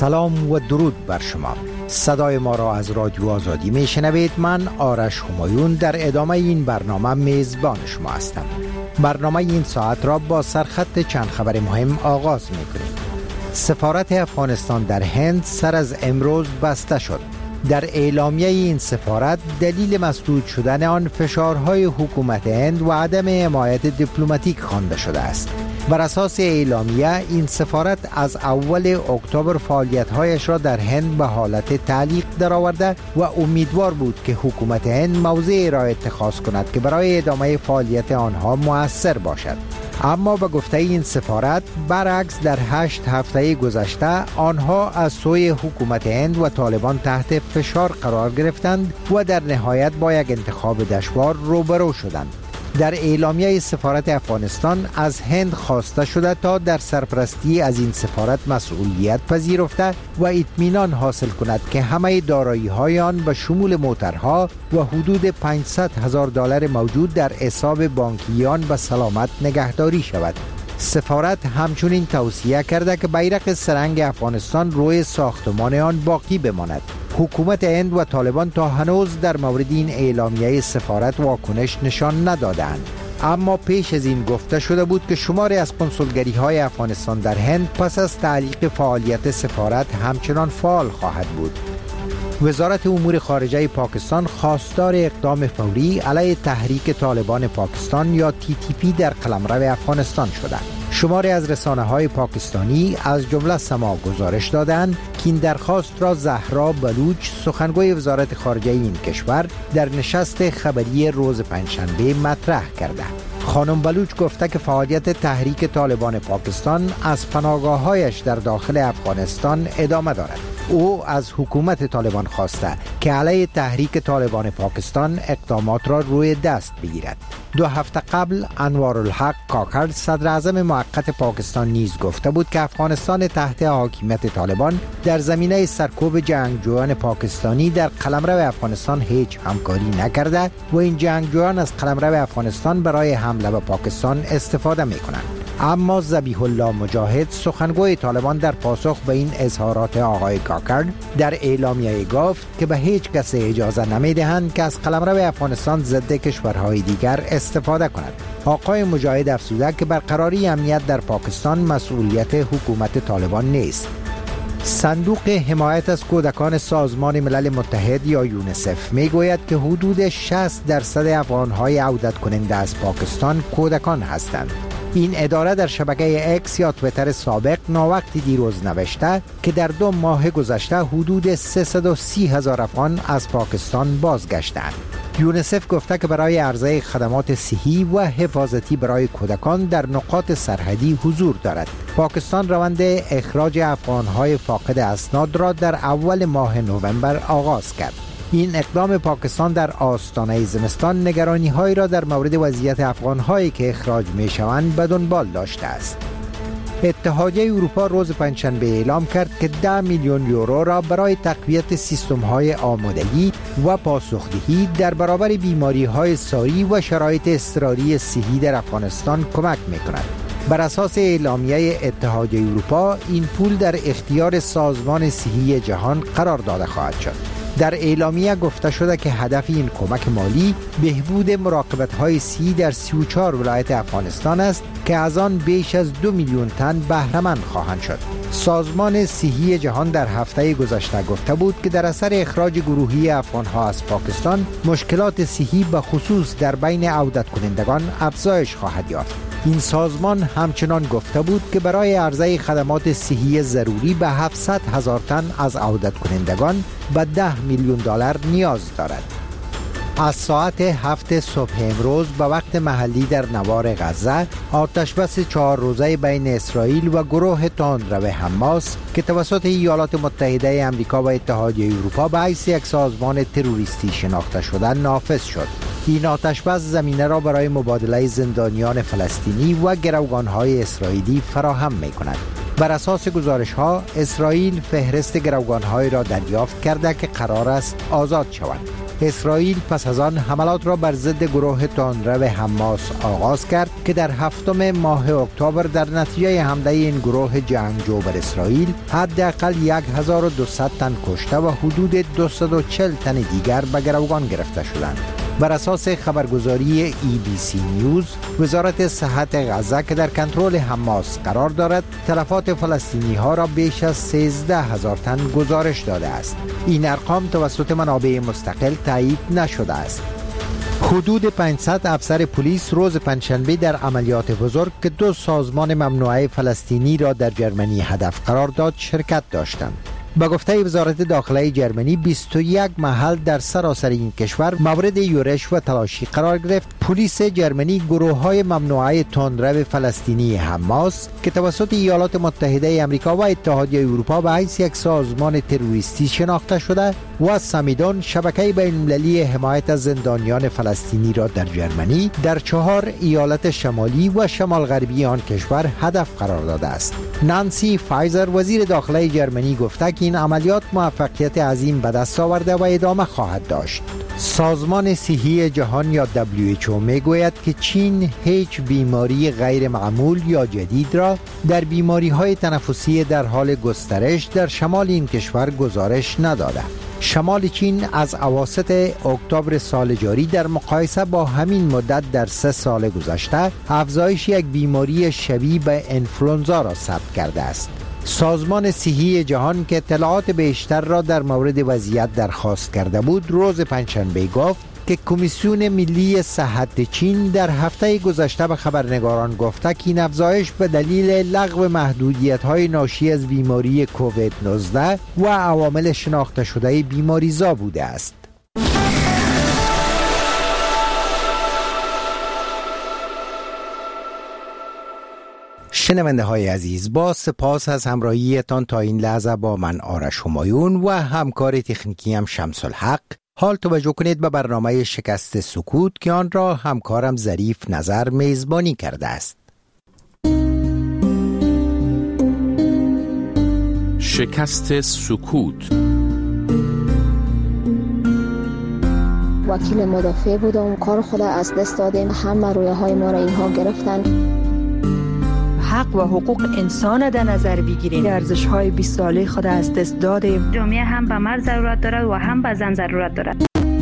سلام و درود بر شما. صدای ما را از رادیو آزادی می شنوید. من آرش همایون در ادامه این برنامه میزبان شما هستم. برنامه این ساعت را با سرخط چند خبر مهم آغاز می کنیم. سفارت افغانستان در هند سر از امروز بسته شد. در اعلامیه این سفارت دلیل مسدود شدن آن فشارهای حکومت هند و عدم حمایت دیپلماتیک خوانده شده است. بر اساس اعلامیه این سفارت از اول اکتبر فعالیت‌هایش را در هند به حالت تعلیق درآورده و امیدوار بود که حکومت هند موضعی را اتخاذ کند که برای ادامه فعالیت آنها مؤثر باشد. اما به گفته این سفارت برعکس در 8 هفته گذشته آنها از سوی حکومت هند و طالبان تحت فشار قرار گرفتند و در نهایت با یک انتخاب دشوار روبرو شدند. در اعلامیه سفارت افغانستان از هند خواسته شده تا در سرپرستی از این سفارت مسئولیت پذیرفته و اطمینان حاصل کند که همه دارایی‌های آن به شمول موترها و حدود $500,000 موجود در حساب بانکی آن به سلامت نگهداری شود. سفارت همچنین توصیه کرده که بیرق سرنگ افغانستان روی ساختمان آن باقی بماند. حکومت هند و طالبان تا هنوز در مورد این اعلامیه سفارت واکنش نشان ندادند. اما پیش از این گفته شده بود که شماری از کنسولگری‌های افغانستان در هند پس از تعلیق فعالیت سفارت همچنان فعال خواهد بود. وزارت امور خارجه پاکستان خواستار اقدام فوری علیه تحریک طالبان پاکستان یا TTP در قلمرو افغانستان شده. شماری از رسانه‌های پاکستانی از جمله سما گزارش دادند که این درخواست را زهرا بلوچ سخنگوی وزارت خارجه این کشور در نشست خبری روز پنجشنبه مطرح کرده. خانم بلوچ گفته که فعالیت تحریک طالبان پاکستان از پناهگاه‌هایش در داخل افغانستان ادامه دارد. او از حکومت طالبان خواسته که علیه تحریک طالبان پاکستان اقدامات را روی دست بگیرد. 2 هفته قبل انوارالحق کاکر صدر اعظم موقت پاکستان نیز گفته بود که افغانستان تحت حاکمیت طالبان در زمینه سرکوب جنگجویان پاکستانی در قلمرو افغانستان هیچ همکاری نکرده و این جنگجویان از قلمرو افغانستان برای حمله به پاکستان استفاده می‌کنند. اما ذبیح الله مجاهد سخنگوی طالبان در پاسخ به این اظهارات آقای کاکر در اعلامیه گفت که به هیچ کس اجازه نمی‌دهند که از قلمرو افغانستان ضد کشورهای دیگر استفاده کند. آقای مجاهد افزوده که برقراری امنیت در پاکستان مسئولیت حکومت طالبان نیست. صندوق حمایت از کودکان سازمان ملل متحد یا یونیسف میگوید که حدود 60% افغان‌های عودت کننده از پاکستان کودکان هستند. این اداره در شبکه اکس یا تویتر سابق ناوقتی دیروز نوشته که در 2 ماه گذشته حدود 330,000 افغان از پاکستان بازگشتند. یونیسف گفته که برای عرضه خدمات صحی و حفاظتی برای کودکان در نقاط سرحدی حضور دارد. پاکستان روند اخراج افغان‌های فاقد اسناد را در اول ماه نوامبر آغاز کرد. این اقدام پاکستان در آستانه زمستان نگرانی‌هایی را در مورد وضعیت افغان‌هایی که اخراج می‌شوند به دنبال داشته است. اتحادیه اروپا روز پنجشنبه اعلام کرد که 10 میلیون یورو را برای تقویت سیستم‌های آمادگی و پاسخدهی در برابر بیماری‌های ساری و شرایط اضطراری صحی در افغانستان کمک می‌کند. بر اساس اعلامیه اتحادیه اروپا این پول در اختیار سازمان صحی جهان قرار داده خواهد شد. در اعلامیه گفته شده که هدف این کمک مالی بهبود مراقبت‌های صحی در 34 ولایت افغانستان است که از آن بیش از 2 میلیون تن بهره‌مند خواهند شد. سازمان صحی جهان در هفته گذشته گفته بود که در اثر اخراج گروهی افغان‌ها از پاکستان مشکلات صحی به خصوص در بین عودت کنندگان افزایش خواهد یافت. این سازمان همچنان گفته بود که برای عرضه خدمات صحی ضروری به 700,000 تن از عودت کنندگان به $10 میلیون نیاز دارد. از ساعت 7 صبح امروز به وقت محلی در نوار غزه آتشبس 4 روزه بین اسرائیل و گروه تندرو حماس که توسط ایالات متحده آمریکا و اتحادیه اروپا به حیث یک سازمان تروریستی شناخته شده نافذ شد. این آتشبس زمینه را برای مبادله زندانیان فلسطینی و گروگان‌های اسرائیلی فراهم می‌کند. بر اساس گزارش‌ها اسرائیل فهرست گروگان‌هایی را دریافت کرده که قرار است آزاد شوند. اسرائیل پس از آن حملات را بر ضد گروه تندرو حماس آغاز کرد که در هفتم ماه اکتبر در نتیجه حمله این گروه جنگجو بر اسرائیل حداقل 1200 تن کشته و حدود 240 تن دیگر به گروگان گرفته شدند. بر اساس خبرگزاری ABC نیوز، وزارت صحت غزه که در کنترل حماس قرار دارد، تلفات فلسطینی ها را بیش از 13,000 تن گزارش داده است. این ارقام توسط منابع مستقل تایید نشده است. حدود 500 افسر پلیس روز پنجشنبه در عملیات بزرگ که 2 سازمان ممنوعه فلسطینی را در جرمنی هدف قرار داد شرکت داشتند. با گفته وزارت داخله جرمنی، 21 محل در سراسر این کشور مورد یورش و تلاشی قرار گرفت. پلیس جرمنی گروه‌های ممنوعه تندرو فلسطینی حماس که توسط ایالات متحده آمریکا و اتحادیه اروپا به حیث یک سازمان تروریستی شناخته شده و سمیدون، شبکه بین‌المللی حمایت از زندانیان فلسطینی را در جرمنی، در 4 ایالت شمالی و شمال غربی آن کشور هدف قرار داده است. نانسی فایزر، وزیر داخله جرمنی، گفته که این عملیات موفقیت عظیم به دست آورده و ادامه خواهد داشت. سازمان صحی جهان یا WHO میگوید که چین هیچ بیماری غیر معمول یا جدید را در بیماری‌های تنفسی در حال گسترش در شمال این کشور گزارش نداده. شمال چین از اواسط اکتبر سال جاری در مقایسه با همین مدت در 3 سال گذشته افزایش یک بیماری شبیه به انفلوانزا را ثبت کرده است. سازمان صحی جهان که اطلاعات بیشتر را در مورد وضعیت درخواست کرده بود، روز پنجشنبه گفت که کمیسیون ملی صحت چین در هفته گذشته به خبرنگاران گفته که این افزایش به دلیل لغو محدودیت‌های ناشی از بیماری کووید 19 و عوامل شناخته شده بیماریزا بوده است. شنونده های عزیز، با سپاس از همراهیتان تا این لحظه با من آرش همایون و همکار تکنیکی هم شمس الحق. حال توجه کنید به برنامه شکست سکوت که آن را همکارم ظریف نظر میزبانی کرده است. شکست سکوت. وکیل مدافع بودم، کار خود از دست دادیم، همه رویاهای ما را اینها گرفتن. حق و حقوق انسان در نظر بگیریم. ارزش‌های 20 ساله خود از دست دادیم. جامعه هم به مرد ضرورت دارد و هم به زن ضرورت دارد.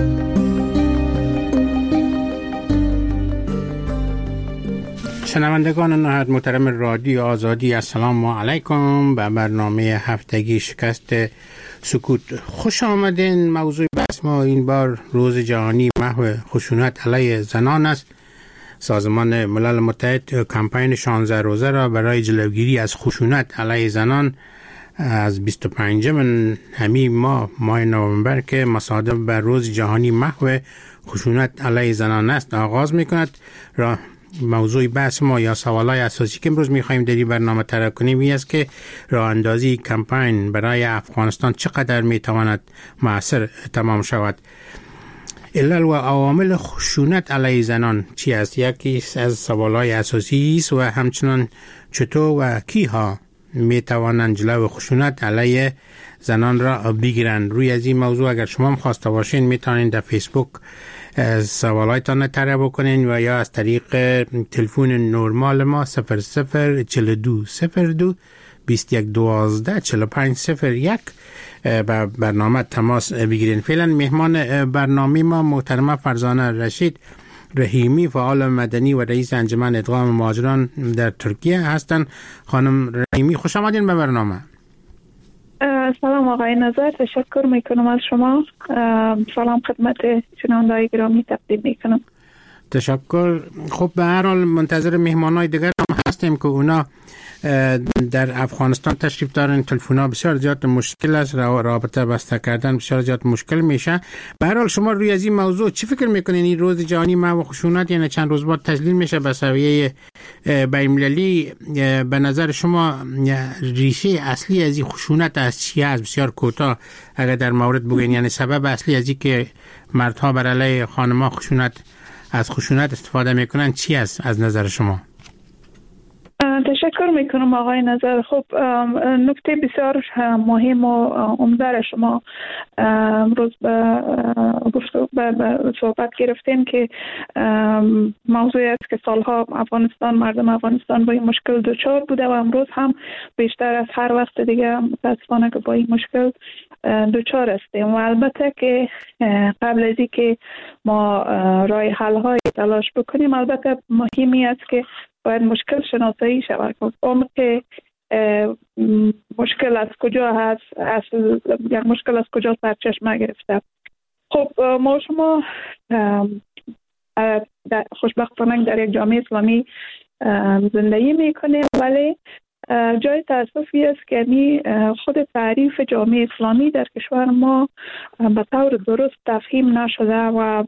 شنوندگان نهایت محترم رادیو آزادی، السلام علیکم. به برنامه هفتگی شکست سکوت خوش آمدین. موضوع بحث ما این بار روز جهانی محو خشونت علیه زنان است. سازمان ملل متحد کمپین 16 روزه را برای جلوگیری از خشونت علیه زنان از 25 همین ماه نوامبر که مصادف بر روز جهانی محو خشونت علیه زنان است آغاز می‌کند. موضوع بحث ما یا سوالای اساسی که امروز می‌خوایم در این برنامه طرح کنیم این است که راه اندازی کمپین برای افغانستان چقدر می‌تواند مؤثر تمام شود. علل و عوامل خشونت علیه زنان چی است؟ یکی از سوالای اساسی است و همچنان چطور و کیها می‌توانند جلوی خشونت علیه زنان را بگیرند. روی از این موضوع اگر شما هم خواسته باشین میتونید در فیسبوک سوالایتان طرح بکنین و یا از طریق تلفن نرمال ما 0042 02 21 12 45 01 با برنامه تماس بگیرین. فعلا مهمان برنامه ما محترمه فرزانه رشید رحیمی، فعال مدنی و رئیس انجمن ادغام مهاجران در ترکیه هستند. خانم رحیمی خوش آمدین به برنامه. سلام آقای نظر، تشکر میکنم از شما. سلام خدمت شنونده‌های گرامی تقدیم میکنم. تشکر. خب به هر حال منتظر مهمانای دیگر هم هستیم که اونا در افغانستان تشریف دارن. تلفن‌ها بسیار زیاد مشکل است، رابطه بسته کردن بسیار زیاد مشکل میشه. به هر حال شما روی از این موضوع چی فکر میکنین؟ این روز جهانی محو خشونت یعنی چند روز بعد تسلیم میشه به سویه بین‌المللی. به نظر شما ریشه اصلی از این خشونت از چی است؟ بسیار کوتاه اگر در مورد بگین، یعنی سبب اصلی از این که مردها بر علیه خانم‌ها از خشونت استفاده میکنن چی است از نظر شما؟ تشکر میکنم آقای نظر. خب نکته بسیار مهم و عمده شما امروز به صحبت گرفتین که موضوعی است که سالها مردم افغانستان با این مشکل دچار بوده و امروز هم بیشتر از هر وقت دیگه متاسفانه که با این مشکل دچار هستیم و البته که قبل از اینکه ما راه حل های تلاش بکنیم البته مهمی است که باید مشکل شناسایی شود. عمق مشکل از کجا هست، یک مشکل از کجا سرچشمه گرفته. خب ما شما خوشبختانه در یک جامعه اسلامی زندگی میکنیم، ولی جای تاسفی است که خود تعریف جامعه اسلامی در کشور ما به طور درست تفهیم نشده و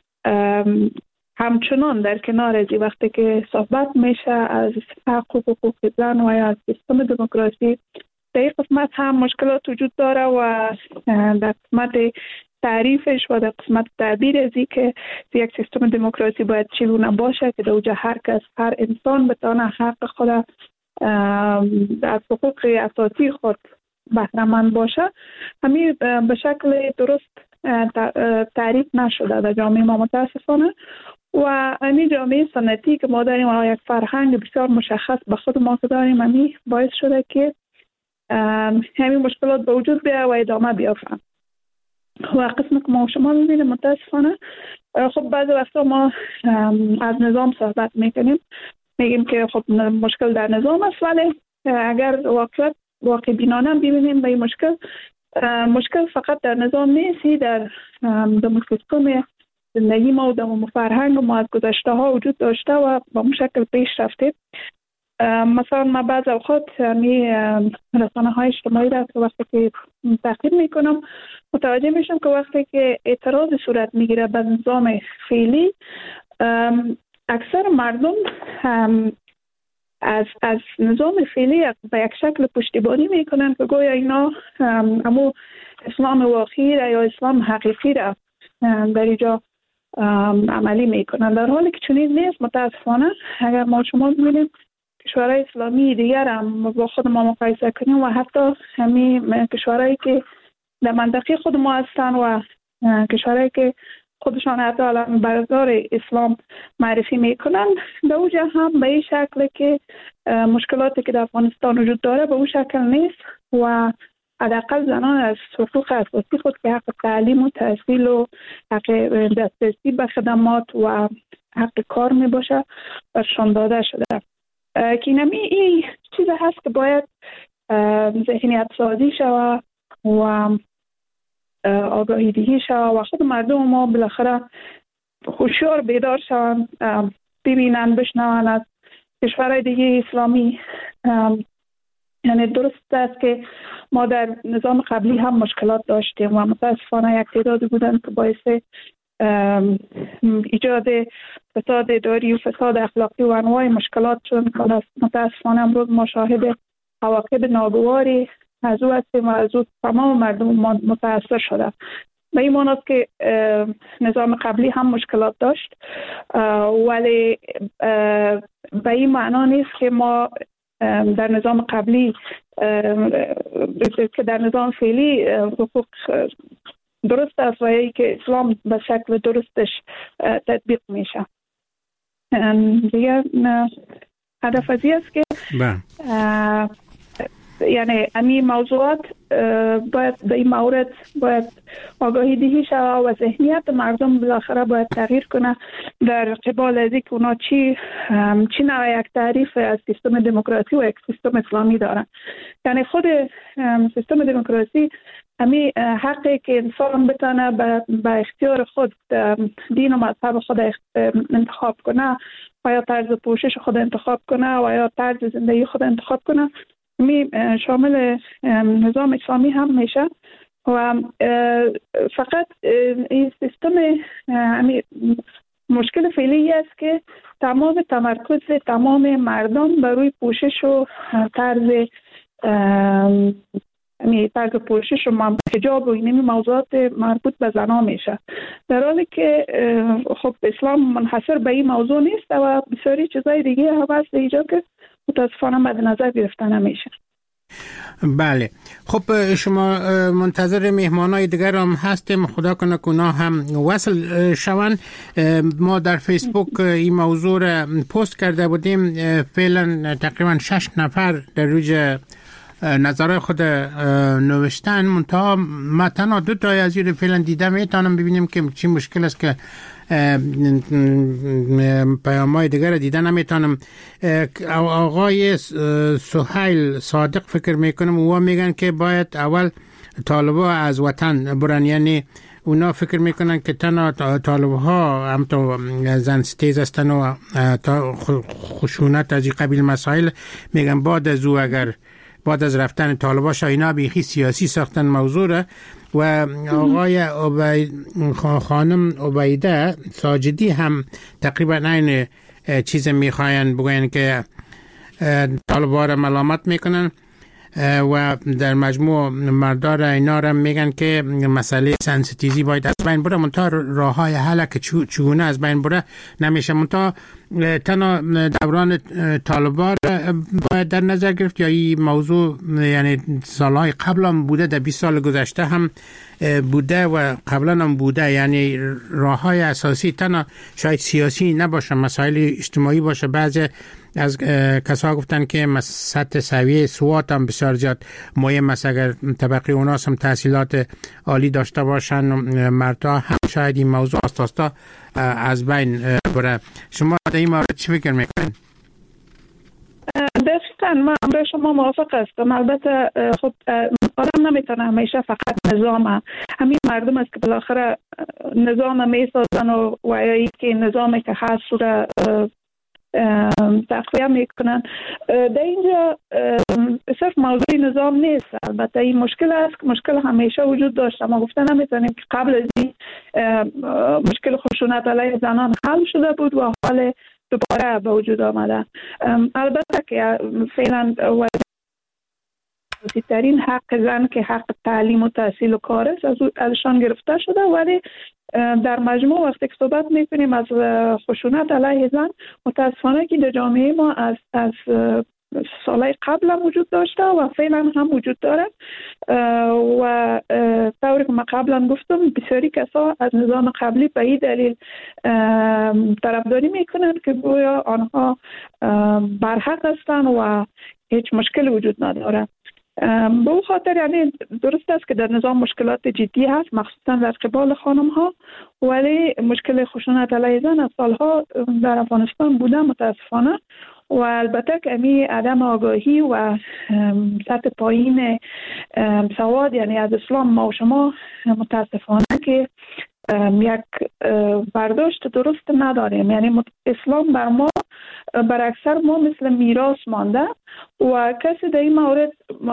همچنان در کنار از وقتی که صحبت میشه از حق و حقوق زن و از سیستم دموکراسی، در این قسمت هم مشکلات وجود داره و در قسمت تعریفش و در قسمت تعبیر از این که یک سیستم دموکراسی باید چگونه باشه که در اوجه هر کس، هر انسان بتونه حق خود از حقوق اساسی خود بهره‌مند باشه، همین به شکل درست تعریف نشده در جامعه ما متاسفانه. و همین جامعه سنتی که ما داریم و یک فرهنگ بسیار مشخص به خود ما که داریم، همین باعث شده که همین مشکلات به وجود بیاید و ادامه بیافته. و قسم که ما شما میبینیم متاسفانه خب بعضی وقتا ما از نظام صحبت میگیم که خب مشکل در نظام است، ولی اگر واقع بینانه ببینیم به این مشکل فقط در نظام نیست، در سیستم زندگی ما و در فرهنگ ما از گذشته ها وجود داشته و با اون شکل پیش رفته. مثلا ما بعض اوقات رسانه های اجتماعی را که وقتی که تحقیق میکنم متوجه میشم که وقتی که اعتراض صورت میگیره به نظام فعلی، اکثر مردم از نظام فعلی به یک شکل پشتیبانی میکنن که گویا اینا همو اسلام واقعی را یا اسلام حقیقی را در اینجا عملی میکنن، در حالی که چنین نیست. متاسفانه اگر ما شما ببینیم کشورهای اسلامی دیگر هم با خود ما مقایسه کنیم و حتی همین کشورهایی که در منطقه خود ما هستن و کشورهایی که خودشان حتی علم بردار اسلام معرفی میکنن، در اوجه هم به این شکل که مشکلاتی که در افغانستان وجود داره به اون شکل نیست و حداقل زنان از حقوق اساسی خود که حق تعلیم و تحصیل و حق دسترسی به خدمات و حق کار می باشه برشان داده شده. که این چیز هست که باید ذهنیت سازی شود و آگاهی دهی شود و خود مردم ما بالاخره هوشیار بیدار شوند، ببینن بشنون از کشورهای دیگه اسلامی. یعنی درست است که ما در نظام قبلی هم مشکلات داشتیم و متاسفانه یک تعدادی بودن که باعث ایجاد فساد اداری و فساد اخلاقی و انواع مشکلات شدن. متاسفانه امروز ما شاهد عواقب ناگواری از او هستیم و از او تمام مردم متاثر شده. به این معنی است که نظام قبلی هم مشکلات داشت، ولی به این معنا نیست که ما در نظام قبلی که در نظام فعلی حقوق درست است و ای که اسلام به شکل درستش تطبیق میشه. دیگه هدف از است که یعنی همین موضوعات باید به این مورد باید آگاهی دهی شود و ذهنیت مردم بالاخره باید تغییر کنه در قبال از اینکه اونا چی نوع یک تعریف از سیستم دموکراسی و یک سیستم اسلامی دارن. یعنی خود سیستم دموکراسی همین حقی که انسان بتونه به اختیار خود دین و مذهب خود انتخاب کنه و یا طرز پوشش خود انتخاب کنه و یا طرز زندگی خود انتخاب کنه، شامل نظام اسلامی هم میشه. و فقط این سیستم مشکل فعلی است که تمام تمرکز تمام مردم بر روی پوشش و طرز پوشش و حجاب و این موضوعات مربوط به زنان میشه، در حالی که خب اسلام منحصر به این موضوع نیست و بسیاری چیزای دیگه هم هست اینجا که متاسفانه مد نظر گرفته نمیشه. بله، خب شما منتظر مهمانای دیگر هم هستیم، خدا کنه که اونا هم وصل شوند. ما در فیسبوک این موضوع را پست کرده بودیم، فعلا تقریبا 6 نفر در روی نظر خود نوشتن، منتها ما تنها 2 تا از این فعلا دیده میتونم ببینیم که چی مشکل است که پیام‌های دیگر را دیده نمیتونم. آقای سهیل صادق فکر میکنم و میگن که باید اول طالبا از وطن برن، یعنی اونا فکر میکنن که تنها طالبها هم تو زن ستیز هستن و خشونت از این قبیل مسائل، میگن بعد از او اگر بعد از رفتن طالبا اینا بیخی سیاسی ساختن موضوع را. و آقای خانم عبیده ساجدی هم تقریبا این چیز میخواین بگوین که طالبا را ملامت میکنن و در مجموع مردار اینا را میگن که مسئله سنسیتیزی باید از بین بره، منتها راه های حل که چگونه از بین بره نمیشه. منتها تنها دوران طالبان باید در نظر گرفت یا این موضوع یعنی سالهای قبل هم بوده، در 20 سال گذشته هم بوده و قبلا هم بوده، یعنی راه های اساسی تنها شاید سیاسی نباشه، مسائل اجتماعی باشه. بعضی از کسا گفتن که سطح سویه سواد هم بسیار زیاد مهم است، اگر طبقه اوناس هم تحصیلات عالی داشته باشن مردها هم شاید این موضوع آستاستا از بین بره. شما در این مورد چی فکر میکنید؟ دقیقاً من با شما موافق هستم. البته خب آدم نمیتونه همیشه فقط نظام همین مردم است که بالاخره نظام میسازن و وایایی که نظامی که هست را تقویه میکنن. در اینجا صرف موضوع نظام نیست، البته این مشکل است که مشکل همیشه وجود داشته. ما گفته نمیتونیم که قبل از این مشکل خشونت علیه زنان حل شده بود و حال دوباره به وجود آمده. البته که فعلا ترین حق زن که حق تعلیم و تحصیل و کار است ازشان گرفته شده، ولی در مجموع وقتی که صحبت میکنیم از خشونت علیه زن، متاسفانه که در جامعه ما از سالهای قبل هم وجود داشته و فعلا هم وجود داره و طوری که من قبلا گفتم بسیاری کسا از نظام قبلی به این دلیل طرفداری میکنن که گویا آنها برحق هستن و هیچ مشکل وجود نداره. به اون خاطر یعنی درست است که در نظام مشکلات جدی هست، مخصوصا در قبال خانم ها، ولی مشکل خشونت علیه زن از سالها در افغانستان بوده متاسفانه. و البته که امی عدم آگاهی و سطح پایین سواد یعنی از اسلام ما و شما متاسفانه که یک برداشت درست نداریم. یعنی اسلام بر ما بر اکثر ما مثل میراث مانده و کسی در این مورد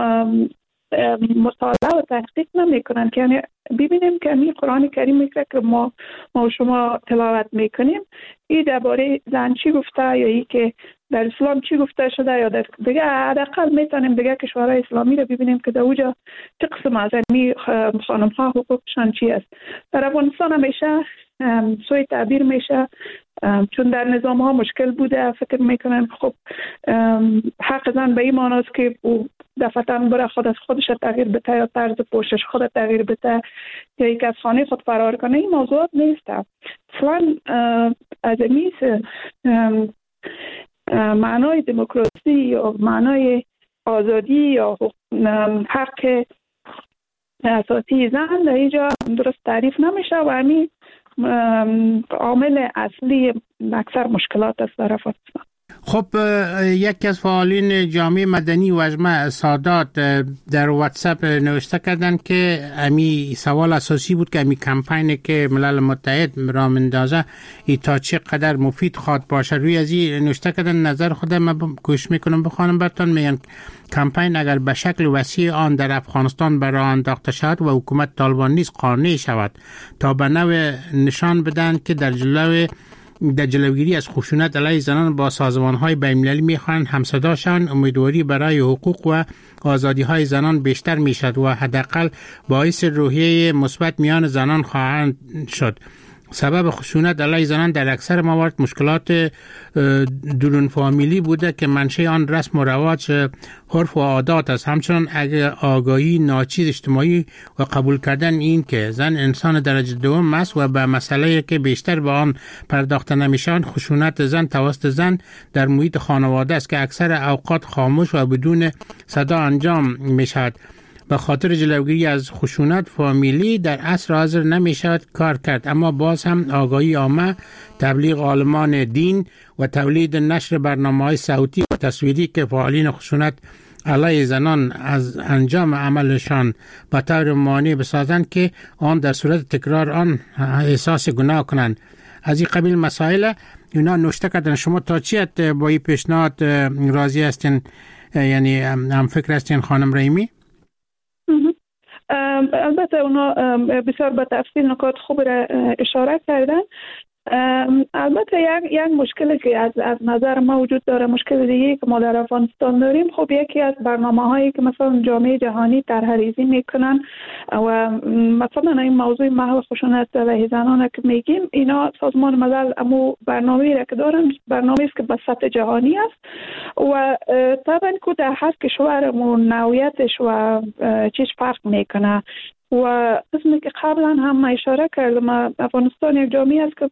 مطالعه و تحقیق نمیکنن که یعنی ببینیم که این قرآن کریم میگه که ما و شما تلاوت میکنیم این درباره زن چی گفته یا این که در اسلام چی گفته شده یا در دیگه حداقل میتونیم دیگه کشورهای اسلامی رو ببینیم که در اوجا چه قسم از این خانم ها حقوقشان چی است. در افغانستان همیشه سوی تعبیر میشه چون در نظام ها مشکل بوده، فکر میکنن خب حق زن به این معناست که دفعتاً برای خودش تغییر بده یا طرز پوشش خود تغییر بده یا یک از خانه خود فرار کنه. این موضوعات نیست. اصلا از میز معنای دموکراسی یا معنای آزادی یا حق اساسی زن در اینجا درست تعریف نمیشه و همین عامل اصلی اکثر مشکلات است در افغانستان. خب یکی از فعالین جامعه مدنی و اجماع سادات در واتساپ نوشته کردن که امی سوال اساسی بود که امی کمپینی که ملل متحد را مندازه ای تا چه قدر مفید خواد باشه. روی از این نوشته کردن نظر خودم من گوش میکنم بخوانم براتون. میگن کمپین اگر به شکل وسیع آن در افغانستان برای انداخته شود و حکومت طالبان نیز قانع شود تا به نوع نشان بدن که در جلوگیری از خشونت علیه زنان با سازمان‌های بین‌المللی می‌خواهند همصدا شوند، امیدواری برای حقوق و آزادی‌های زنان بیشتر می‌شود و حداقل باعث روحیه مثبت میان زنان خواهند شد سبب خشونت علیه زنان در اکثر موارد مشکلات درون فامیلی بوده که منشأ آن رسم و رواج، عرف و عادات است. همچنان اگر آگاهی ناچیز اجتماعی و قبول کردن این که زن انسان درجه دوم است و به مسئله که بیشتر به آن پرداخته نمیشه، خشونت زن توسط زن در محیط خانواده است که اکثر اوقات خاموش و بدون صدا انجام میشود. به خاطر جلوگیری از خشونت فامیلی در عصر حاضر نمیشود کار کرد، اما باز هم آگاهی عامه، تبلیغ عالمان دین و تولید نشر برنامه‌های صوتی و تصویری که فعالین خشونت علیه زنان از انجام عملشان به طور مانع بسازند که آن در صورت تکرار آن احساس گناه کنند. از این قبیل مسائل اینا نوشته کردن. شما تا چی با این پیشنهاد راضی هستین؟ یعنی هم فکر هستین خانم رحیمی؟ البته اونا بسیار به تفصیل نکات خوب را اشاره کردن. البته یک مشکلی که از نظر ما وجود داره، مشکل دیگه که ما در افغانستان داریم، خب یکی از برنامه‌هایی که مثلا جامعه جهانی طرح‌ریزی میکنن و مثلا این موضوع محو خشونت علیه زنان که میگیم، اینا سازمان ملل امو برنامه‌ای را که دارن، برنامه‌ای است که به سطح جهانی است و طبعا که در هر کشور و نوعیتش و چیز فرق میکنه. و اسمی که قبلا هم اشاره کردم، افغانستان یک جامعه است که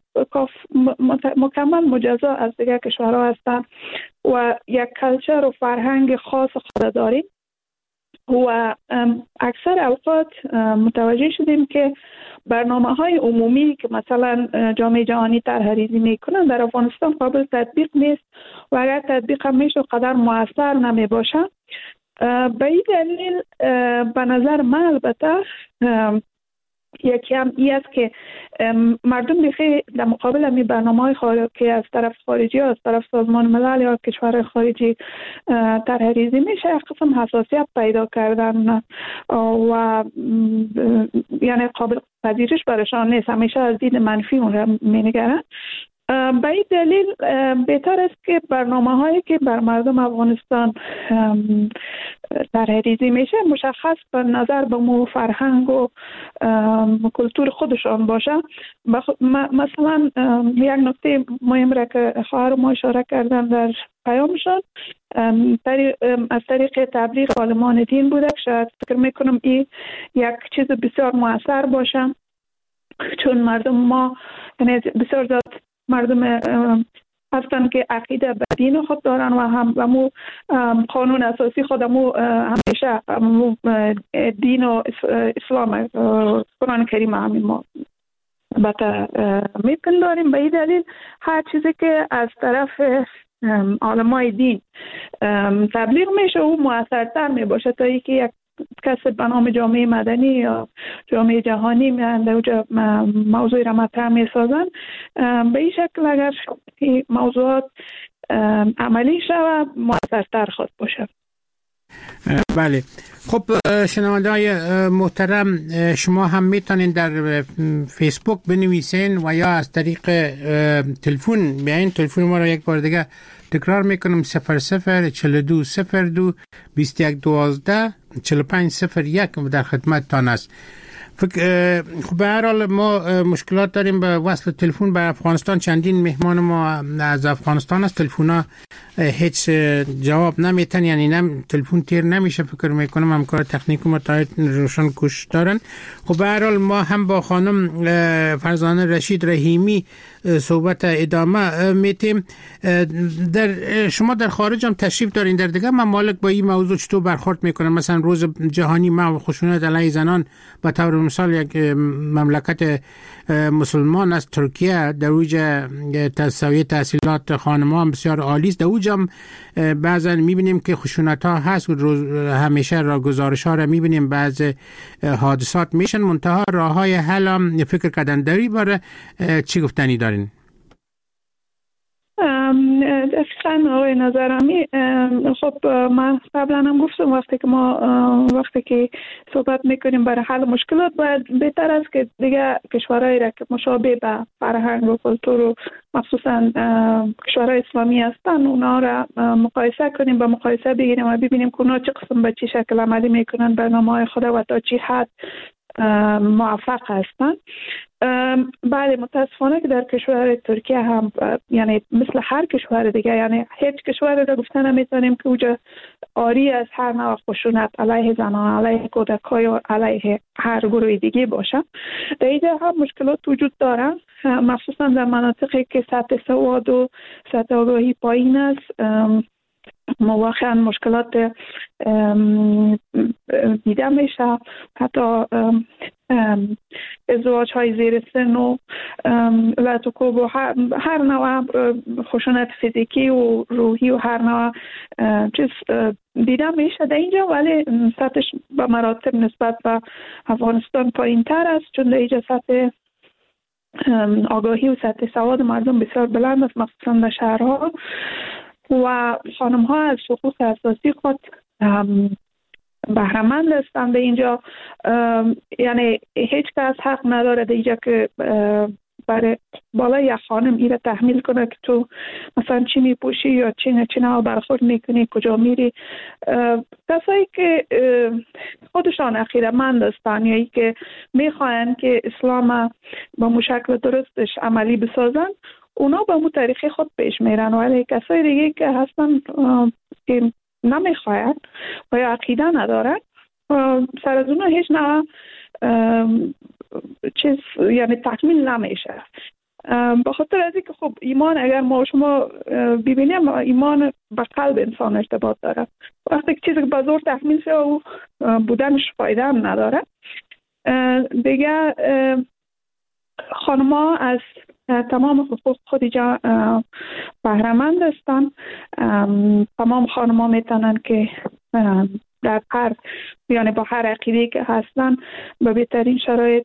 مکمل مجزا از دیگر کشورها هستند و یک کلچر و فرهنگ خاص خود داریم و اکثر اوقات متوجه شدیم که برنامه‌های عمومی که مثلا جامعه جهانی طرح‌ریزی میکنن در افغانستان قابل تطبیق نیست و اگر تطبیق هم میشه قدر موثر نمی باشه. به این دلیل به نظر من البته یکی هم این است که مردم بخیر در مقابل همی برنامه‌های که از طرف خارجی ها، از طرف سازمان ملل یا کشور خارجی طرح‌ریزی میشه، یک قسم حساسیت پیدا کردن و یعنی قابل پذیرش برایشان نیست، همیشه از دید منفی اون را مینگرن. به این دلیل بهتر است که برنامه‌هایی که بر مردم افغانستان طرح‌ریزی میشه مشخص به نظر به مو فرهنگ و کلتور خودشان باشه. مثلا یک نکته مهم را که خواهر ما اشاره کردن در پیامشان از طریق تبلیغ عالمان دین بوده، شاید فکر میکنم این یک چیز بسیار موثر باشه، چون مردم ما بسیار زیاد مردم هستن که عقیده به دین خود دارن و همو قانون اساسی خود همیشه دین و اسلام قرآن کریم همین ما البته میپنداریم. به این دلیل هر چیزی که از طرف علمای دین تبلیغ میشه او موثرتر میباشه تا اینکه یک کسی به نام جامعه مدنی یا جامعه جهانی در اونجا موضوعی را مطرح میسازن. به این شکل اگر این موضوعات عملی شود موثرتر خود باشه. بله. خب شنونده‌های محترم، شما هم میتونین در فیسبوک بنویسین و یا از طریق تلفن بیاین. تلفن ما را یک بار دیگه تکرار میکنم: 004202 2112 4501 در خدمتتان است. خب به هر حال ما مشکلات داریم به وصل تلفن به افغانستان. چندین مهمان ما از افغانستان است، تلفن‌ها هیچ جواب نمیتن، یعنی تلفن تیر نمیشه. فکر میکنم همکار تکنیک ما تا روشن کوش دارن. خب به هر حال ما هم با خانم فرزانه رشید رحیمی صحبت ادامه میتیم. شما در خارج هم تشریف دارین، در دیگه ممالک با این موضوع چطور برخورد میکنن؟ مثلا روز جهانی محو خشونت علیه زنان به طور مثال یک مملکت مسلمان از ترکیه در اوج تساوی تحصیلات خانمان بسیار عالی است. در اوج هم بعضا میبینیم که خشونت ها هست، همیشه را گزارش ها را میبینیم، بعض حادثات میشن، منتها راه های حل هم فکر کردن داری برای چی گفتنی دارین؟ دقیقاً آقای نظرمی، خب من قبلا هم گفتم وقتی که صحبت میکنیم برای حل مشکلات باید بهتر است که دیگه کشورهایی را که مشابه به فرهنگ و کلتور و مخصوصا کشورهای اسلامی هستن اونا را مقایسه کنیم، با مقایسه بگیریم و ببینیم که اونا چه قسم به چه شکل عملی میکنن برنامه‌های خود و تا چی حد موفق هستند. بله متاسفانه که در کشور ترکیه هم یعنی مثل هر کشور دیگه، یعنی هیچ کشور را گفته نمیتونیم که اوجا آری از هر نوع خشونت علیه زنان، علیه کودکان و علیه هر گروه دیگه باشه. در اینجا هم مشکلات وجود دارن، مخصوصا در مناطقی که سطح سواد و سطح آگاهی پایین است. واقعا مشکلات دیده میشه، حتی ازدواج های زیر سن و لطوکوب و هر نوع خشونت فیزیکی و روحی و هر نوع چیز دیده میشه در اینجا، ولی سطحش به مراتب نسبت به افغانستان پایین تر است، چون در اینجا سطح آگاهی و سطح سواد مردم بسیار بلند است، مخصوصا در شهرها، و خانم ها از حقوق اساسی خود بهره‌مند هستند. به اینجا یعنی هیچ کس حق نداره در اینجا که برای بالای یک خانم ایره تحمیل کنه که تو مثلا چی میپوشی یا چی نه برخورد میکنی، کجا میری. کسایی که خودشان عقیده‌مند هستند یا که میخواین که اسلام با مشکل درستش عملی بسازن، اونا به مو طریقه خود پیش میرن، ولی کسای دیگه که هستن که نمیخواین و یا عقیده ندارن، سر از اونا هیچ نوع چیز یعنی تکمیل نمیشه. به خاطر از اینکه خب ایمان اگر ما شما ببینیم، ایمان به قلب انسان ارتباط داره. وقتی که چیزی که به زور تکمیل شه و بودنش فایده هم نداره دیگه. خانم‌ها از تمام حقوق خود بهره‌مند هستند. تمام خانم‌ها میتونن که در هر یعنی با هر عقیده‌ای که هستن به بهترین شرایط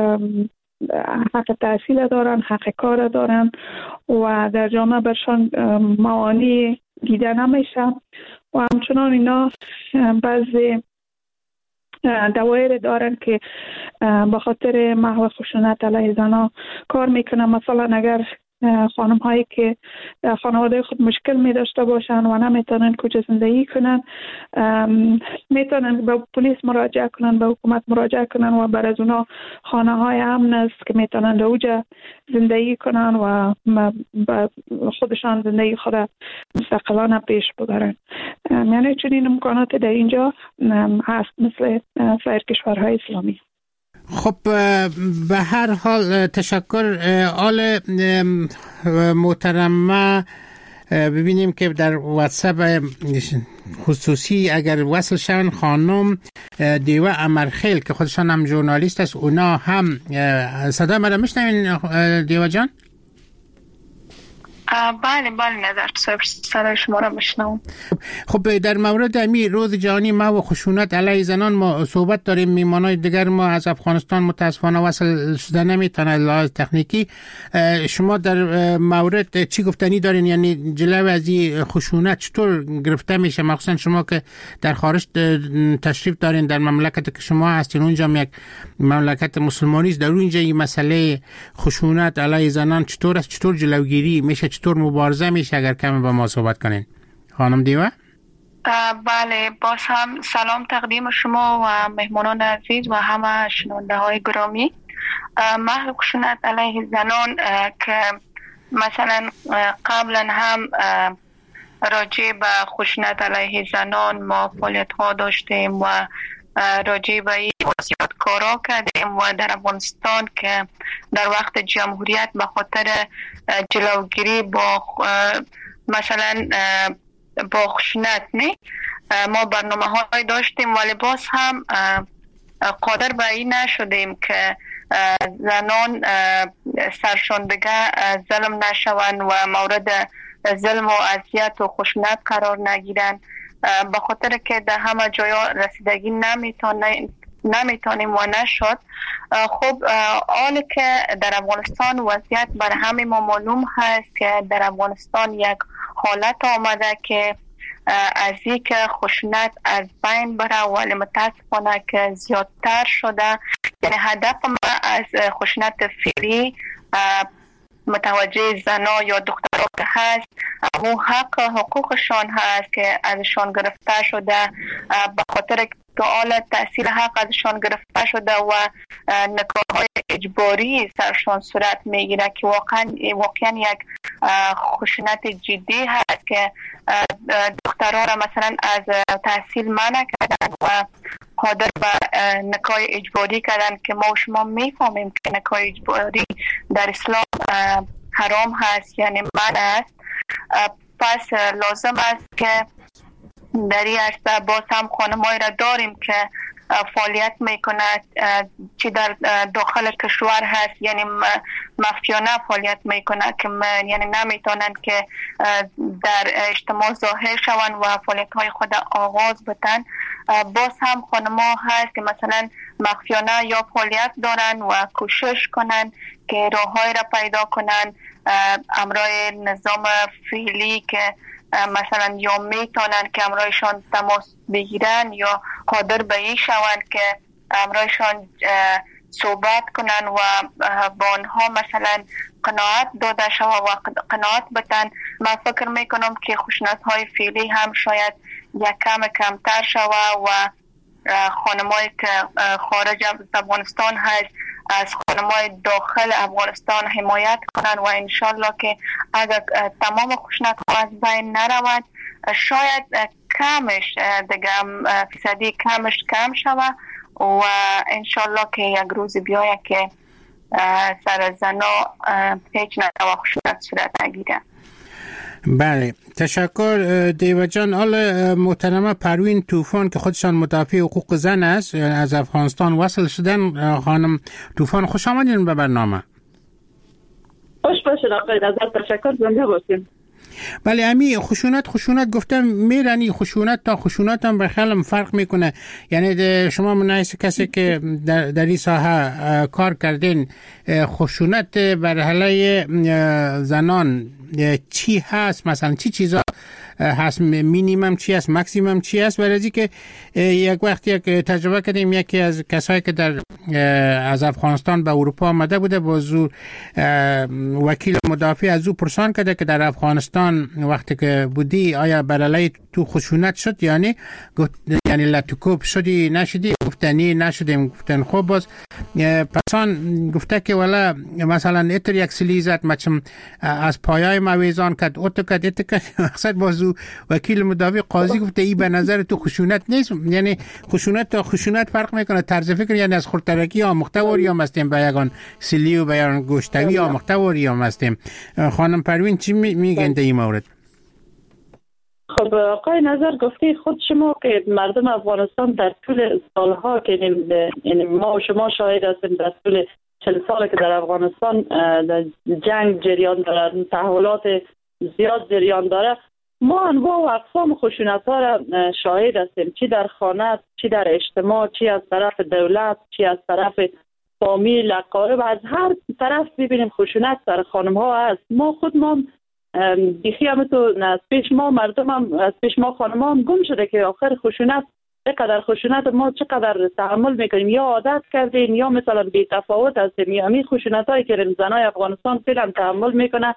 حق تحصیل دارن، حق کار دارن و در جامعه برشان موانع دیده نمیشه. و همچنان اینا بعضی دوایر دارن که به خاطر محو خشونت علیه زنها کار میکنن. مثلا اگر خانم هایی که در خانواده خود مشکل می داشته باشن و نمیتونن کجا زندگی کنن، میتونن به پلیس مراجعه کنن، به حکومت مراجعه کنن و بر از اونا خانه های امن است که میتونن در اوجا زندگی کنن و خودشان زندگی خود مستقلانه پیش ببرن. یعنی چنین امکانات در اینجا هست مثل سایر کشورهای اسلامی. خب به هر حال تشکر آل محترمه. ببینیم که در واتساپ خصوصی اگر وصل شون خانم دیوه امرخیل که خودشان هم ژورنالیست است، اونا هم صدا مرا میشنوین دیوه جان؟ بله نظر صدای شما را میشنوم. خب در مورد امی روز جهانی محو خشونت علیه زنان ما صحبت داریم. میمانای دیگر ما از افغانستان متاسفانه وصل شده نمیتونه لحاظ تکنیکی. شما در مورد چی گفتنی دارین؟ یعنی جلوی از این خشونت چطور گرفته میشه؟ مخصوصا شما که در خارج تشریف دارین، در مملکت که شما هستین اونجا یک مملکت مسلمانی است، در اونجا این مسئله خشونت علیه زنان چطور است؟ چطور جلوگیری میشه؟ چطور مبارزه میشه؟ اگر کمی با ما صحبت کنین خانم دیوه. بله، باز هم سلام تقدیم شما و مهمانان عزیز و همه شنونده های گرامی. محو خشونت علیه زنان که مثلا قبلا هم راجع به خشونت علیه زنان ما فعالیت ها داشتیم و راجع به این وصیت کارا کردیم و در افغانستان که در وقت جمهوریت به خاطر جلوگیری با مثلا با خشونت ما برنامه های داشتیم، ولی باز هم قادر به این نشدیم که زنان سرشان دیگه ظلم نشوند و مورد ظلم و اذیت و خشونت قرار نگیرن، به خاطر که در همه جایا رسیدگی نمیتونیم و نشد. خب آن که در افغانستان وضعیت بر همه ما معلوم هست که در افغانستان یک حالت آمده که از این که خشونت از بین بره، ولی متاسفانه که زیادتر شده. یعنی هدف ما از خشونت فعلی متوجه زنا یا دخترها که هست، اون حقوقشان هست که ازشان گرفته شده به خاطر که حالا تحصیل حق ازشان گرفته شده و نکاح‌های اجباری سرشان صورت میگیره که واقعا یک خشونت جدی هست که دخترها را مثلا از تحصیل منع کردن و قادر به نکاح اجباری کردن که ما و شما میفهمیم که نکاح اجباری در اسلام حرام هست، یعنی منع است. پس لازم است که در این عرصه باز هم خانم‌هایی را داریم که فعالیت میکند، چی در داخل کشور هست، یعنی مخفیانه فعالیت میکنند که یعنی نمیتونند که در اجتماع ظاهر شوند و فعالیت های خود آغاز بتن. باز هم خانم‌ها هست که مثلا مخفیانه یا فعالیت دارن و کوشش کنن که راه‌های را پیدا کنن امرای نظام فعلی که مثلا یا میتونن که امرایشان تماس بگیرن یا قادر به این شوند که امرایشان صحبت کنن و با آنها مثلا قناعت داده شود و قناعت بتن. من فکر میکنم که خشونت های فعلی هم شاید یک کمتر شود و خانمایی که خارج از افغانستان هست از خانمای داخل افغانستان حمایت کنن و انشالله که اگر تمام خشونت ها از بین نرود شاید کمش دیگه فیصدی کم شود و انشالله که یک روز بیاید که سر زنا هیچ نوع خشونت صورت نگیره. بله، تشکر دیو جان. حالا محترمه پروین طوفان که خودشان مدافع حقوق زن است از افغانستان وصل شدن. خانم طوفان خوش آمدین به برنامه. خوش باشید آقای نظر، تشکر، زنده باشید. بله، امی خشونت گفتم میرنی خشونت تا خشونت هم بخیالم فرق میکنه. یعنی شما منایس کسی که در این ساحه کار کردین، خشونت بر علیه زنان چی هست؟ مثلا چی چیزا هست؟ مینیمم چی هست؟ مکسیمم چی هست؟ برای که یک وقت یک تجربه کردیم، یکی از کسایی که از افغانستان به اروپا آمده بوده، با زور وکیل مدافع از او پرسان کرده که در افغانستان وقتی که بودی آیا بر علیه تو خشونت شد؟ یعنی لطوکوب شدی نشدی؟ گفتنی نشدیم. گفتن خب باز پسان گفته که ولی مثلا اتر یک سلیزت مچم از پایای مویزان کد اوتو کد اتر کد مقصد بازو وکیل مدافع قاضی گفته ای به نظر تو خشونت نیست. یعنی خشونت تا خشونت فرق میکنه. طرز فکر یعنی از خورترکی آموخته وری هم هستیم به یگان سلی و به یگان گوشتوی آموخته وری هم هستیم. خانم پروین چی میگن در این مورد؟ خب آقای نظر گفته خود شما که مردم افغانستان در طول سالها که ما و شما شاهد هستیم، در طول 40 سال که در افغانستان در جنگ جریان داره، تحولات زیاد جریان داره، ما انواع و اقسام خشونت ها را شاهد هستیم، چی در خانه، چی در اجتماع، چی از طرف دولت، چی از طرف فامیل، اقارب، از هر طرف ببینیم خشونت در خانم ها هست. ما بیخی هم تو از پیش ما مردم هم از پیش ما خانم هم گم شده که آخر خشونت چقدر خشونت ما چقدر تحمل میکنیم، یا عادت کردیم یا مثلا بی تفاوت هستیم. یا همین خشونت هایی که زنای افغانستان فعلا تحمل میکنه